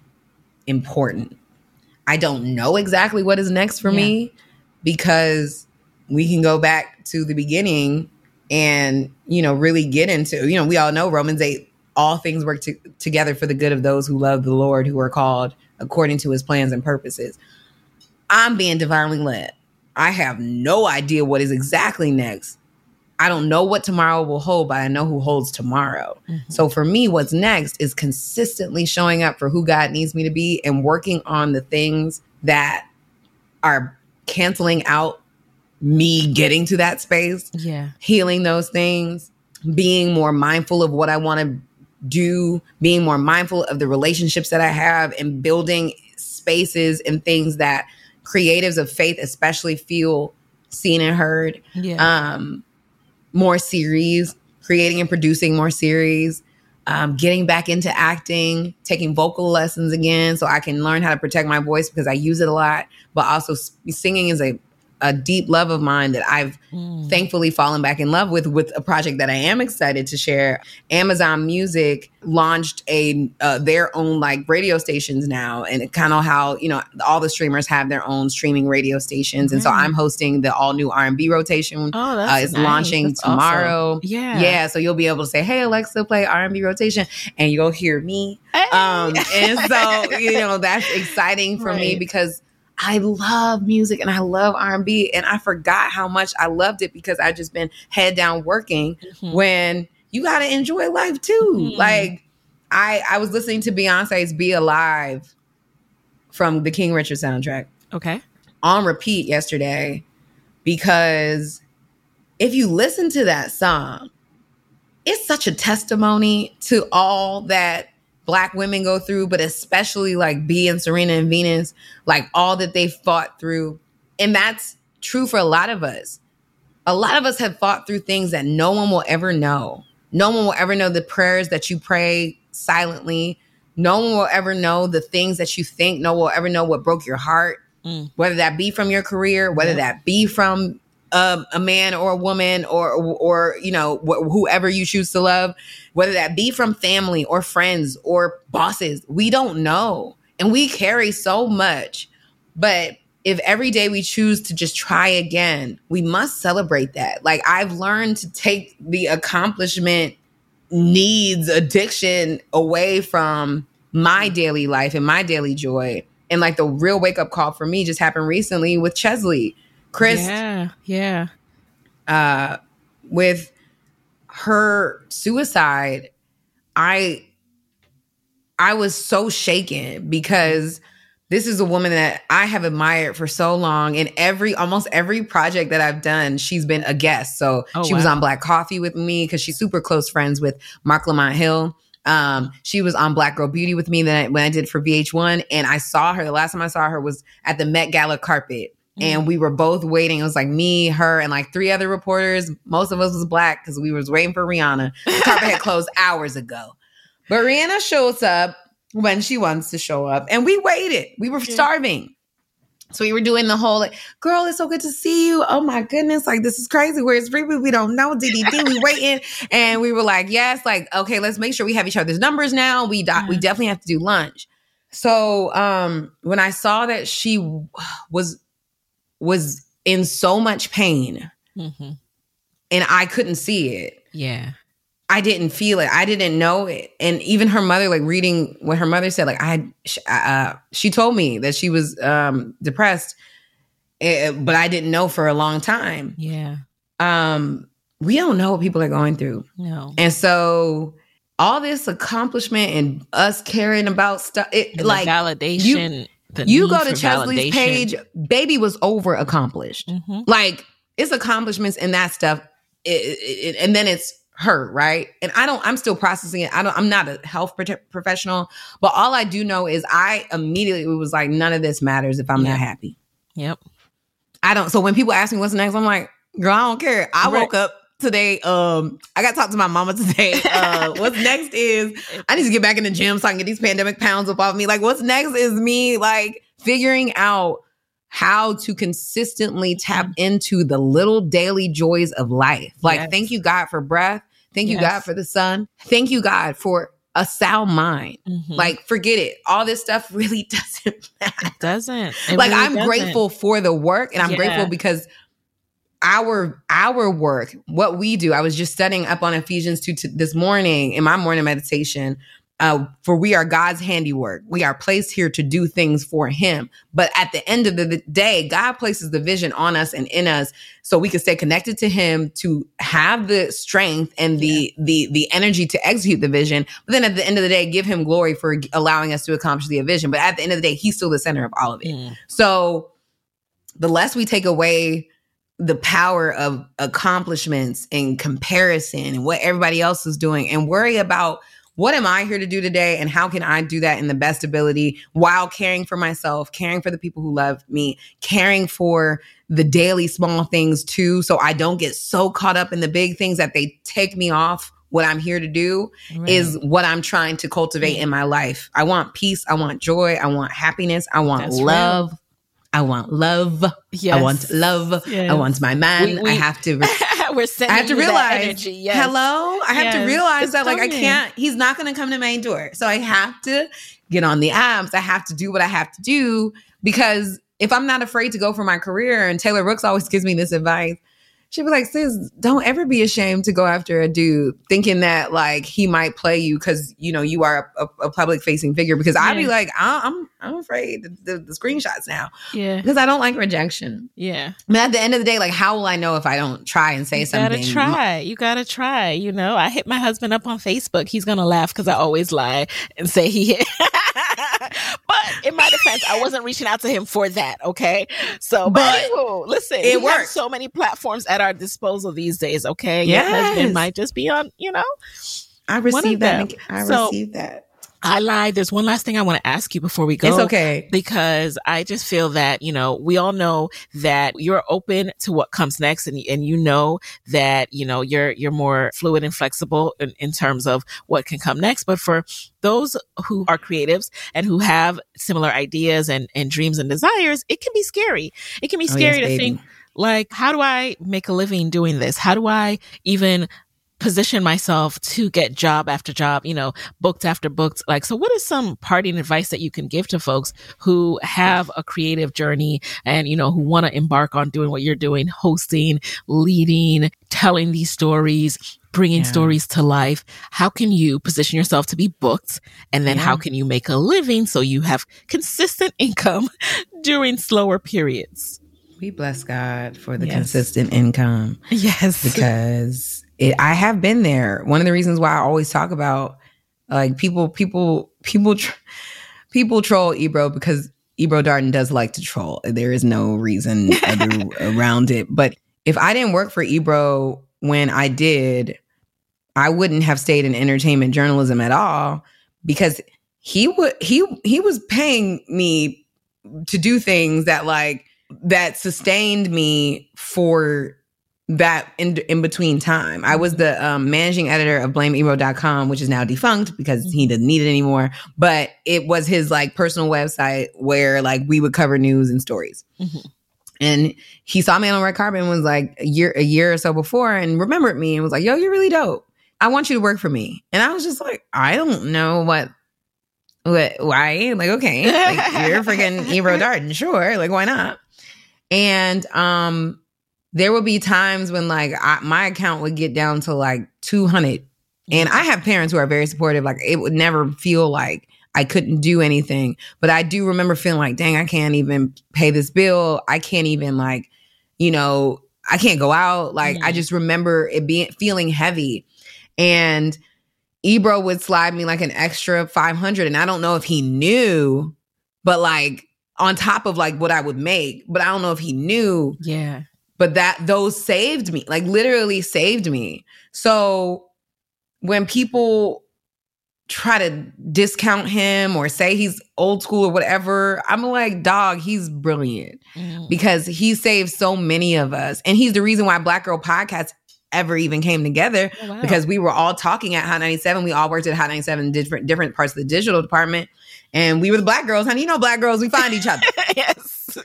important. I don't know exactly what is next for yeah. me because we can go back to the beginning and, you know, really get into, you know, we all know Romans eight, all things work to, together for the good of those who love the Lord, who are called according to his plans and purposes. I'm being divinely led. I have no idea what is exactly next. I don't know what tomorrow will hold, but I know who holds tomorrow. Mm-hmm. So for me, what's next is consistently showing up for who God needs me to be and working on the things that are canceling out me getting to that space. Yeah. Healing those things, being more mindful of what I want to do, being more mindful of the relationships that I have and building spaces and things that creatives of faith especially feel seen and heard. Yeah. Um, more series, creating and producing more series, um, getting back into acting, taking vocal lessons again so I can learn how to protect my voice because I use it a lot. But also singing is a, a deep love of mine that I've mm. thankfully fallen back in love with, with a project that I am excited to share. Amazon Music launched a uh, their own like radio stations now, and it kind of how, you know, all the streamers have their own streaming radio stations. Mm. And so I'm hosting the all new R and B rotation. Oh, that's uh, It's nice. launching That's tomorrow. Awesome. Yeah. Yeah. So you'll be able to say, hey, Alexa, play R and B rotation, and you'll hear me. Hey. Um, and so, you know, that's exciting for right. me because I love music and I love R and B, and I forgot how much I loved it because I've just been head down working mm-hmm. when you got to enjoy life too. Mm-hmm. Like I, I was listening to Beyonce's Be Alive from the King Richard soundtrack. Okay. On repeat yesterday, because if you listen to that song, it's such a testimony to all that Black women go through, but especially like B and Serena and Venus, like all that they fought through. And that's true for a lot of us. A lot of us have fought through things that no one will ever know. No one will ever know the prayers that you pray silently. No one will ever know the things that you think. No one will ever know what broke your heart, mm. whether that be from your career, whether yeah. that be from Um, a man or a woman or, or, or you know, wh- whoever you choose to love, whether that be from family or friends or bosses, we don't know. And we carry so much. But if every day we choose to just try again, we must celebrate that. Like I've learned to take the accomplishment needs addiction away from my daily life and my daily joy. And like the real wake up call for me just happened recently with Chesley. Chris, yeah, yeah. Uh, with her suicide, I I was so shaken because this is a woman that I have admired for so long. In every almost every project that I've done, she's been a guest. So oh, she wow. was on Black Coffee with me because she's super close friends with Mark Lamont Hill. Um, she was on Black Girl Beauty with me that I, when I did for V H one, and I saw her. The last time I saw her was at the Met Gala carpet. And we were both waiting. It was like me, her, and like three other reporters. Most of us was Black because we was waiting for Rihanna. The carpet had closed hours ago. But Rihanna shows up when she wants to show up. And we waited. We were starving. So we were doing the whole, like, girl, it's so good to see you. Oh, my goodness. Like, this is crazy. Where's Riri? We don't know. D D D. We waiting. And we were like, yes. Like, okay, let's make sure we have each other's numbers now. We, do- mm-hmm. we definitely have to do lunch. So um, when I saw that she was... was in so much pain mm-hmm. and I couldn't see it. Yeah. I didn't feel it. I didn't know it. And even her mother, like reading what her mother said, like I, uh, she told me that she was um, depressed, uh, but I didn't know for a long time. Yeah. Um, we don't know what people are going through. No. And so all this accomplishment and us caring about stuff, it and like validation. You, You go to Chesley's validation. page, baby was over accomplished. Mm-hmm. Like it's accomplishments and that stuff. It, it, it, and then it's her, right? And I don't, I'm still processing it. I don't, I'm not a health prote- professional, but all I do know is I immediately was like, none of this matters if I'm yep. not happy. Yep. I don't. So when people ask me what's next, I'm like, girl, I don't care. I right. woke up today. Um, I got to talk to my mama today. Uh, what's next is I need to get back in the gym so I can get these pandemic pounds up off me. Like, what's next is me like figuring out how to consistently tap into the little daily joys of life. Like, yes. thank you, God, for breath. Thank you, yes. God, for the sun. Thank you, God, for a sound mind. Mm-hmm. Like, forget it. All this stuff really doesn't matter. It doesn't. It like, really I'm doesn't. grateful for the work, and I'm yeah. grateful because Our our work, what we do, I was just studying up on Ephesians two t- this morning in my morning meditation. Uh, for we are God's handiwork. We are placed here to do things for Him. But at the end of the day, God places the vision on us and in us so we can stay connected to Him, to have the strength and the yeah. the the energy to execute the vision. But then at the end of the day, give Him glory for allowing us to accomplish the vision. But at the end of the day, He's still the center of all of it. Mm. So the less we take away the power of accomplishments and comparison and what everybody else is doing and worry about what am I here to do today? And how can I do that in the best ability while caring for myself, caring for the people who love me, caring for the daily small things too. So I don't get so caught up in the big things that they take me off what I'm here to do right. is what I'm trying to cultivate in my life. I want peace. I want joy. I want happiness. I want That's love. Real. I want love. Yes. I want love. Yes. I want my man. We, we, I have to. Re- we're sending I have to you realize. That energy. Yes. Hello. I have yes. to realize it's that, like, coming. I can't. He's not going to come to my door, so I have to get on the apps. I have to do what I have to do because if I'm not afraid to go for my career, and Taylor Rooks always gives me this advice. She'd be like, sis, don't ever be ashamed to go after a dude thinking that like he might play you because, you know, you are a, a public facing figure. Because yeah. I'd be like, I'm I'm afraid the, the, the screenshots now. Yeah. Because I don't like rejection. Yeah. But at the end of the day, like, how will I know if I don't try and say you something? You gotta try. You gotta try. You know, I hit my husband up on Facebook. He's gonna laugh because I always lie and say he hit. But in my defense, I wasn't reaching out to him for that. Okay. So, but, but anyway, listen, it we works. have so many platforms at our disposal these days. Okay. Yes. Your husband might just be on, you know. I received that. I so, received that. I lied. There's one last thing I want to ask you before we go. It's okay. Because I just feel that, you know, we all know that you're open to what comes next and, and you know that, you know, you're, you're more fluid and flexible in, in terms of what can come next. But for those who are creatives and who have similar ideas and, and dreams and desires, it can be scary. It can be scary oh, yes, to baby. think like, how do I make a living doing this? How do I even position myself to get job after job, you know, booked after booked? Like, so what is some parting advice that you can give to folks who have a creative journey and, you know, who want to embark on doing what you're doing, hosting, leading, telling these stories, bringing yeah. stories to life? How can you position yourself to be booked? And then yeah. how can you make a living so you have consistent income during slower periods? We bless God for the yes. consistent income. Yes. Because It, I have been there. One of the reasons why I always talk about like people, people, people, tr- people troll Ebro because Ebro Darden does like to troll. There is no reason other, around it. But if I didn't work for Ebro when I did, I wouldn't have stayed in entertainment journalism at all because he would he he was paying me to do things that like that sustained me for that in in between time. I was the um, managing editor of blame ebro dot com, which is now defunct because he doesn't need it anymore. But it was his like personal website where like we would cover news and stories. Mm-hmm. And he saw me on the red carpet and was like a year, a year or so before and remembered me and was like, yo, you're really dope. I want you to work for me. And I was just like, I don't know what, what, why? Like, okay, like you're freaking Ebro Darden. Sure. Like, why not? And, um, there would be times when like I, my account would get down to like two hundred. And I have parents who are very supportive. Like it would never feel like I couldn't do anything. But I do remember feeling like, dang, I can't even pay this bill. I can't even like, you know, I can't go out. Like mm-hmm. I just remember it being feeling heavy. And Ebro would slide me like an extra five hundred. And I don't know if he knew, but like on top of like what I would make. But I don't know if he knew. Yeah. But that those saved me, like literally saved me. So when people try to discount him or say he's old school or whatever, I'm like, dog, he's brilliant mm. because he saved so many of us. And he's the reason why Black Girl Podcast ever even came together oh, wow. because we were all talking at Hot ninety-seven. We all worked at Hot ninety-seven, different, different parts of the digital department. And we were the Black girls, honey. You know, Black girls, we find each other. Yes.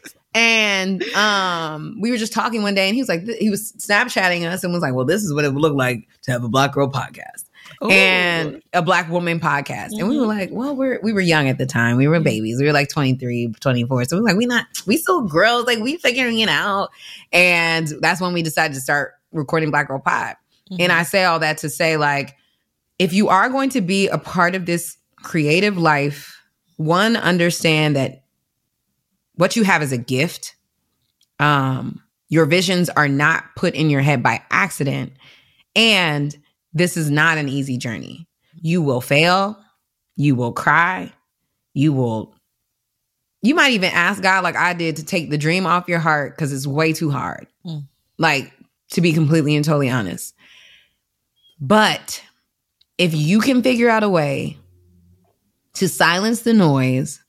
And um, we were just talking one day and he was like, he was Snapchatting us and was like, well, this is what it would look like to have a Black girl podcast. Ooh. And a Black woman podcast. Mm-hmm. And we were like, well, we're, we were young at the time. We were babies. We were like twenty-three, twenty-four. So we were like, we not, we still girls, like we figuring it out. And that's when we decided to start recording Black Girl Pod. Mm-hmm. And I say all that to say like, if you are going to be a part of this creative life, one, understand that what you have is a gift. Um, your visions are not put in your head by accident. And this is not an easy journey. You will fail. You will cry. You will, you might even ask God, like I did, to take the dream off your heart because it's way too hard. Mm. Like, to be completely and totally honest. But if you can figure out a way to silence the noise,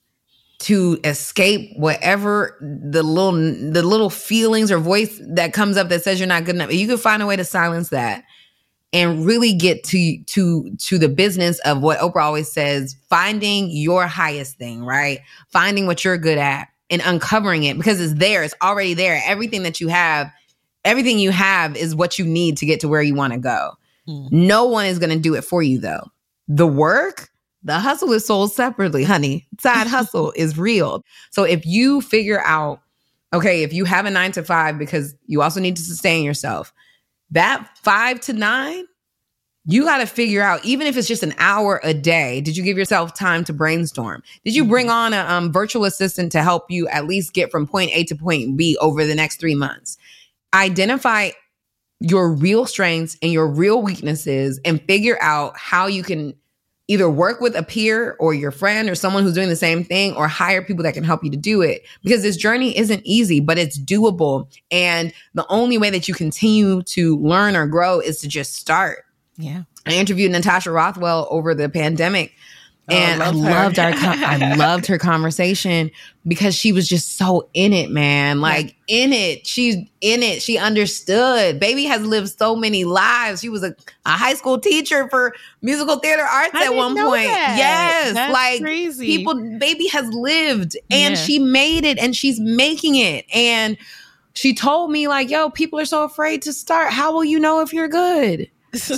to escape whatever the little the little feelings or voice that comes up that says you're not good enough, you can find a way to silence that and really get to to to the business of what Oprah always says, finding your highest thing, right? Finding what you're good at and uncovering it, because it's there. It's already there. Everything that you have, everything you have is what you need to get to where you want to go. Mm. No one is going to do it for you, though. The work, the hustle is sold separately, honey. Side hustle is real. So if you figure out, okay, if you have a nine to five, because you also need to sustain yourself, that five to nine, you got to figure out, even if it's just an hour a day, did you give yourself time to brainstorm? Did you bring on a um, virtual assistant to help you at least get from point A to point B over the next three months? Identify your real strengths and your real weaknesses and figure out how you can either work with a peer or your friend or someone who's doing the same thing, or hire people that can help you to do it. Because this journey isn't easy, but it's doable. And the only way that you continue to learn or grow is to just start. Yeah. I interviewed Natasha Rothwell over the pandemic. And oh, I, I loved our con- I loved her conversation because she was just so in it, man. Like yeah. in it. She's in it. She understood. Baby has lived so many lives. She was a, a high school teacher for musical theater arts I at one know point. That. Yes. That's like crazy. People, Baby has lived and yeah. she made it and she's making it. And she told me like, yo, people are so afraid to start. How will you know if you're good?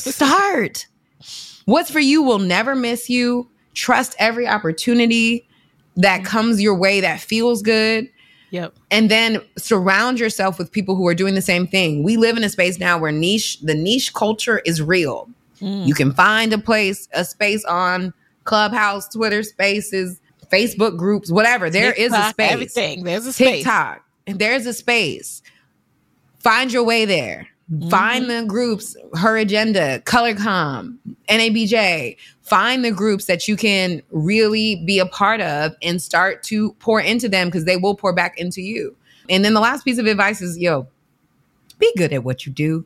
Start. What's for you will never miss you. Trust every opportunity that comes your way that feels good. Yep. And then surround yourself with people who are doing the same thing. We live in a space now where niche, the niche culture is real. Mm. You can find a place, a space on Clubhouse, Twitter Spaces, Facebook groups, whatever. There TikTok, is a space. Everything. There's a space. TikTok. There's a space. Find your way there. Mm-hmm. Find the groups, Her Agenda, ColorCom, N A B J. Find the groups that you can really be a part of and start to pour into them, because they will pour back into you. And then the last piece of advice is, yo, be good at what you do.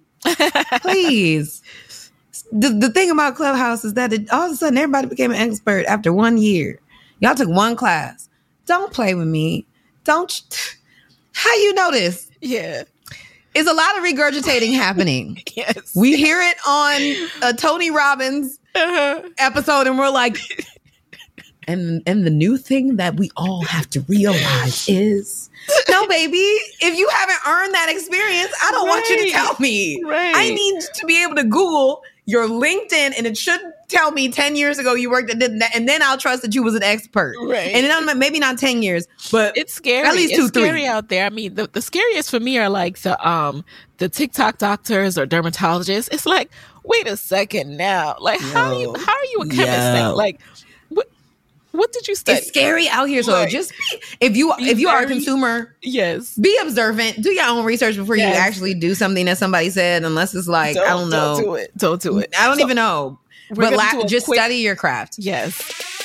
Please. The, the thing about Clubhouse is that it, all of a sudden everybody became an expert after one year. Y'all took one class. Don't play with me. Don't. How you know this? Yeah. It's a lot of regurgitating happening. Yes. We hear it on a Tony Robbins uh-huh. episode, and we're like, and and the new thing that we all have to realize is, no, baby, if you haven't earned that experience, I don't right. want you to tell me. Right. I need to be able to Google your LinkedIn, and it should tell me ten years ago you worked at that, and then I'll trust that you was an expert. Right. And then maybe not ten years, but it's scary. At least two, it's scary three. out there. I mean, the, the scariest for me are like the um the TikTok doctors or dermatologists. It's like, wait a second now. Like, yo, how do you how are you a chemist yo. now? Like, what what did you study? It's scary out here. So like, just be, if you if you very, are a consumer, yes, be observant. Do your own research before yes. you actually do something that somebody said. Unless it's like, don't, I don't know, don't do it. Don't do it. I don't so, even know. But la- just quick, study your craft. Yes.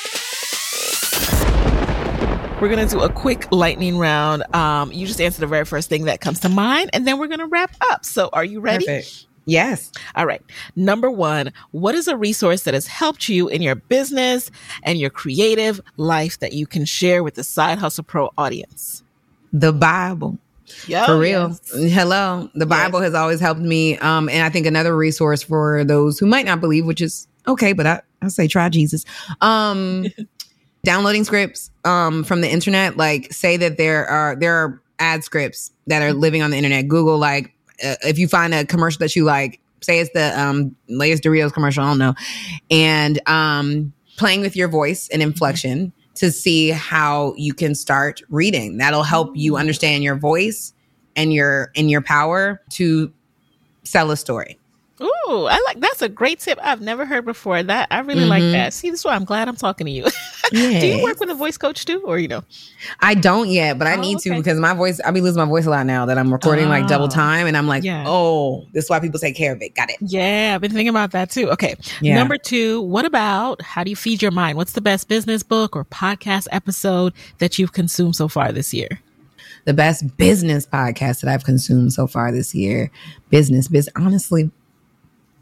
We're going to do a quick lightning round. Um, you just answer the very first thing that comes to mind, and then we're going to wrap up. So are you ready? Perfect. Yes. All right. Number one, what is a resource that has helped you in your business and your creative life that you can share with the Side Hustle Pro audience? The Bible. Yo, for real. Yes. Hello. The Bible yes. has always helped me. Um, and I think another resource for those who might not believe, which is okay, but I, I say try Jesus. Um, downloading scripts um, from the internet, like say that there are there are ad scripts that are living on the internet. Google, like uh, if you find a commercial that you like, say it's the um, latest Doritos commercial, I don't know, and um, playing with your voice and inflection. Mm-hmm. To see how you can start reading. That'll help you understand your voice and your and your power to sell a story. Ooh, I like that's a great tip I've never heard before. That I really mm-hmm. like that. See, this is why I'm glad I'm talking to you. Yes. Do you work with a voice coach too, or you know? I don't yet, but I oh, need okay. to because my voice. I be losing my voice a lot now that I'm recording oh. like double time, and I'm like, yeah. oh, this is why people take care of it. Got it. Yeah, I've been thinking about that too. Okay, yeah. Number two, what about how do you feed your mind? What's the best business book or podcast episode that you've consumed so far this year? The best business podcast that I've consumed so far this year, business, business. Honestly.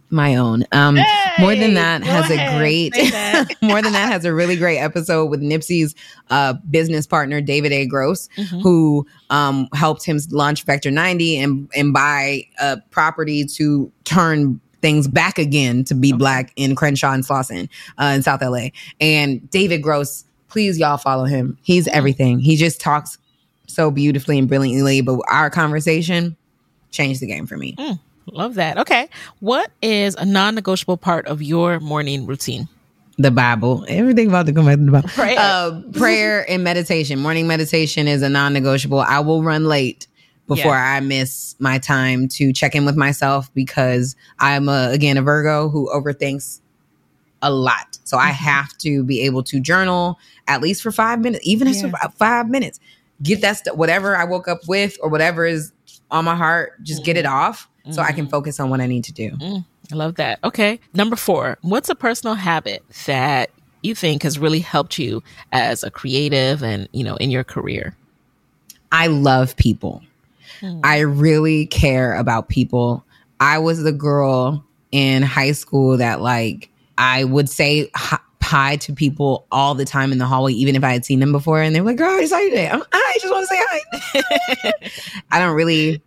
my own. Um, Hey, More Than That go has ahead, a great, say that. More Than That has a really great episode with Nipsey's uh, business partner, David A. Gross, Mhm. who um, helped him launch Vector ninety and, and buy a property to turn things back again to be black in Crenshaw and Slauson uh, in South L A. And David Gross, please y'all follow him. He's everything. He just talks so beautifully and brilliantly, but our conversation changed the game for me. Mm, love that. Okay. What is a non-negotiable part of your morning routine? The Bible. Everything about to come back to the Bible. Prayer. Uh, prayer and meditation. Morning meditation is a non-negotiable. I will run late before Yeah. I miss my time to check in with myself because I'm, a, again, a Virgo who overthinks a lot. So I have to be able to journal at least for five minutes, even if Yeah. it's five minutes. Get that stuff, whatever I woke up with or whatever is on my heart, just get it off so I can focus on what I need to do. Mm, I love that. Okay. Number four, what's a personal habit that you think has really helped you as a creative and, you know, in your career? I love people. I really care about people. I was the girl in high school that like I would say hi, hi to people all the time in the hallway, even if I had seen them before. And they were like, girl, I saw you today. I'm, I just want to say hi. I don't really,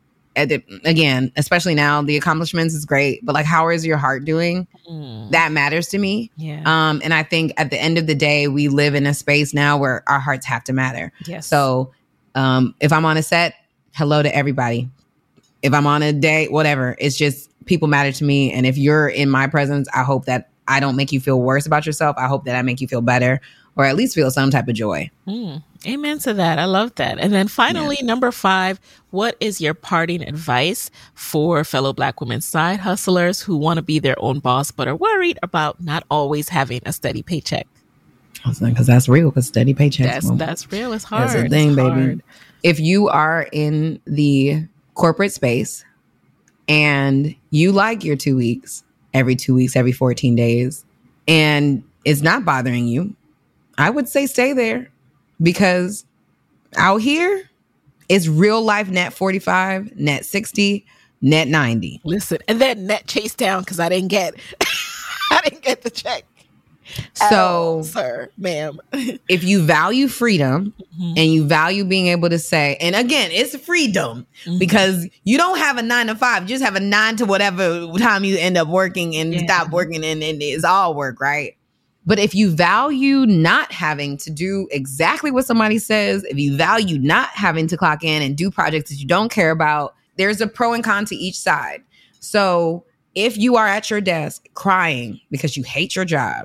again, especially now, the accomplishments is great. But like, how is your heart doing? Mm. That matters to me. Yeah. Um, and I think at the end of the day, we live in a space now where our hearts have to matter. Yes. So um, if I'm on a set, hello to everybody. If I'm on a date, whatever, it's just people matter to me. And if you're in my presence, I hope that I don't make you feel worse about yourself. I hope that I make you feel better or at least feel some type of joy. Mm. Amen to that. I love that. And then finally, yeah. number five, what is your parting advice for fellow Black women side hustlers who want to be their own boss but are worried about not always having a steady paycheck? Because that's real, because steady paychecks. That's, well, that's real. It's hard. That's the thing, it's baby. Hard. If you are in the corporate space and you like your two weeks, every two weeks, every fourteen days, and it's not bothering you, I would say stay there, because out here, it's real life net forty-five, net sixty, net ninety. Listen, and then net chase down because I didn't get, I didn't get the check. So, all, sir, ma'am, if you value freedom mm-hmm. and you value being able to say, and again, it's freedom mm-hmm. because you don't have a nine to five, you just have a nine to whatever time you end up working and yeah. stop working, and, and it's all work, right? But if you value not having to do exactly what somebody says, if you value not having to clock in and do projects that you don't care about, there's a pro and con to each side. So if you are at your desk crying because you hate your job,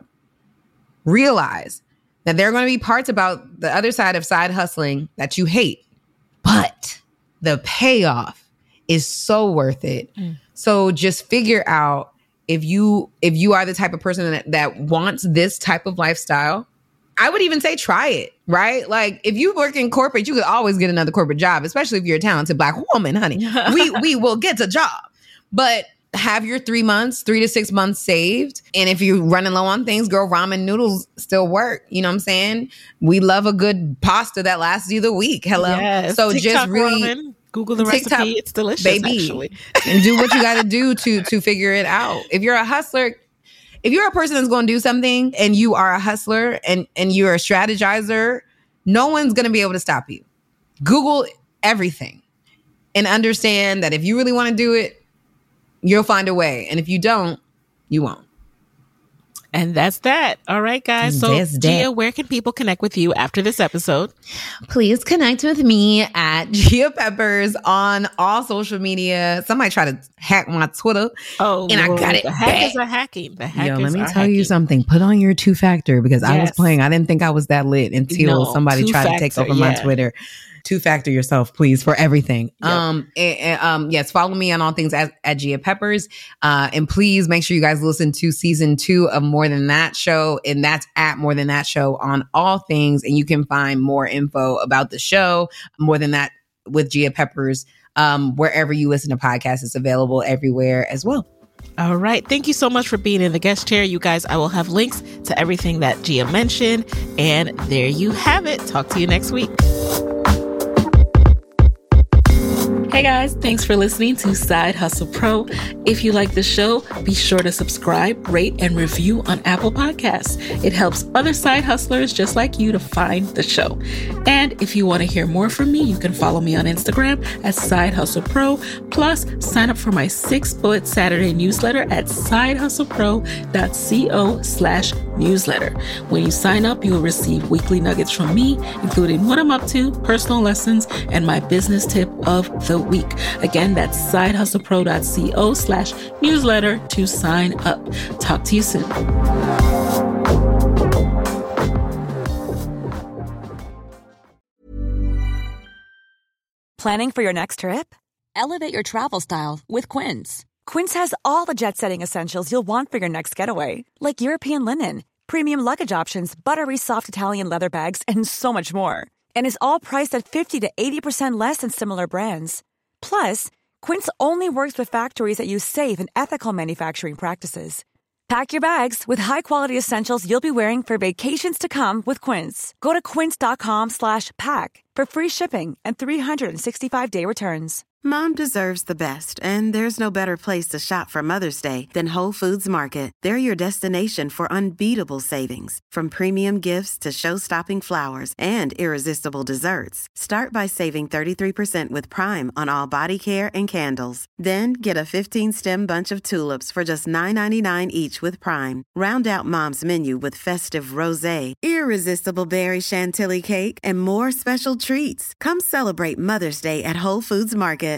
realize that there are going to be parts about the other side of side hustling that you hate, but the payoff is so worth it. Mm. So just figure out if you if you are the type of person that, that wants this type of lifestyle. I would even say try it, right? Like if you work in corporate, you could always get another corporate job, especially if you're a talented Black woman, honey. we we will get a job, but have your three months, three to six months saved. And if you're running low on things, girl, ramen noodles still work. You know what I'm saying? We love a good pasta that lasts you the week. Hello. Yes. So TikTok just really ramen. Google the TikTok, recipe. It's delicious, baby. Actually. And do what you got to do to to figure it out. If you're a hustler, if you're a person that's going to do something and you are a hustler and, and you're a strategizer, no one's going to be able to stop you. Google everything and understand that if you really want to do it, you'll find a way. And if you don't, you won't. And that's that. All right, guys. So, Gia, where can people connect with you after this episode? Please connect with me at Gia Peppers on all social media. Somebody tried to hack my Twitter. Oh, and Lord. I got it The back. hackers are hacking. The hackers Yo, let me are tell hacking. you something. Put on your two-factor, because yes. I was playing. I didn't think I was that lit until no, somebody tried to take over yeah. my Twitter. Two-factor yourself, please, for everything. Yep. Um, and, and, um, yes, follow me on all things at, at Gia Peppers. Uh, and please make sure you guys listen to season two of More Than That Show. And that's at More Than That Show on all things. And you can find more info about the show, More Than That with Gia Peppers, um, wherever you listen to podcasts. It's available everywhere as well. All right. Thank you so much for being in the guest chair. You guys, I will have links to everything that Gia mentioned. And there you have it. Talk to you next week. Hey guys, thanks for listening to Side Hustle Pro. If you like the show, be sure to subscribe, rate, and review on Apple Podcasts. It helps other side hustlers just like you to find the show. And if you want to hear more from me, you can follow me on Instagram at Side Hustle Pro. Plus, sign up for my Six Bullet Saturday newsletter at sidehustlepro.co slash newsletter. When you sign up, you will receive weekly nuggets from me, including what I'm up to, personal lessons, and my business tip of the week. Again, that's sidehustlepro.co slash newsletter to sign up. Talk to you soon. Planning for your next trip? Elevate your travel style with Quince. Quince has all the jet-setting essentials you'll want for your next getaway, like European linen, premium luggage options, buttery soft Italian leather bags, and so much more. And is all priced at fifty to eighty percent less than similar brands. Plus, Quince only works with factories that use safe and ethical manufacturing practices. Pack your bags with high-quality essentials you'll be wearing for vacations to come with Quince. Go to quince.com slash pack for free shipping and three sixty-five day returns. Mom deserves the best, and there's no better place to shop for Mother's Day than Whole Foods Market. They're your destination for unbeatable savings, from premium gifts to show-stopping flowers and irresistible desserts. Start by saving thirty-three percent with Prime on all body care and candles. Then get a fifteen-stem bunch of tulips for just nine ninety-nine each with Prime. Round out Mom's menu with festive rosé, irresistible berry chantilly cake, and more special treats. Come celebrate Mother's Day at Whole Foods Market.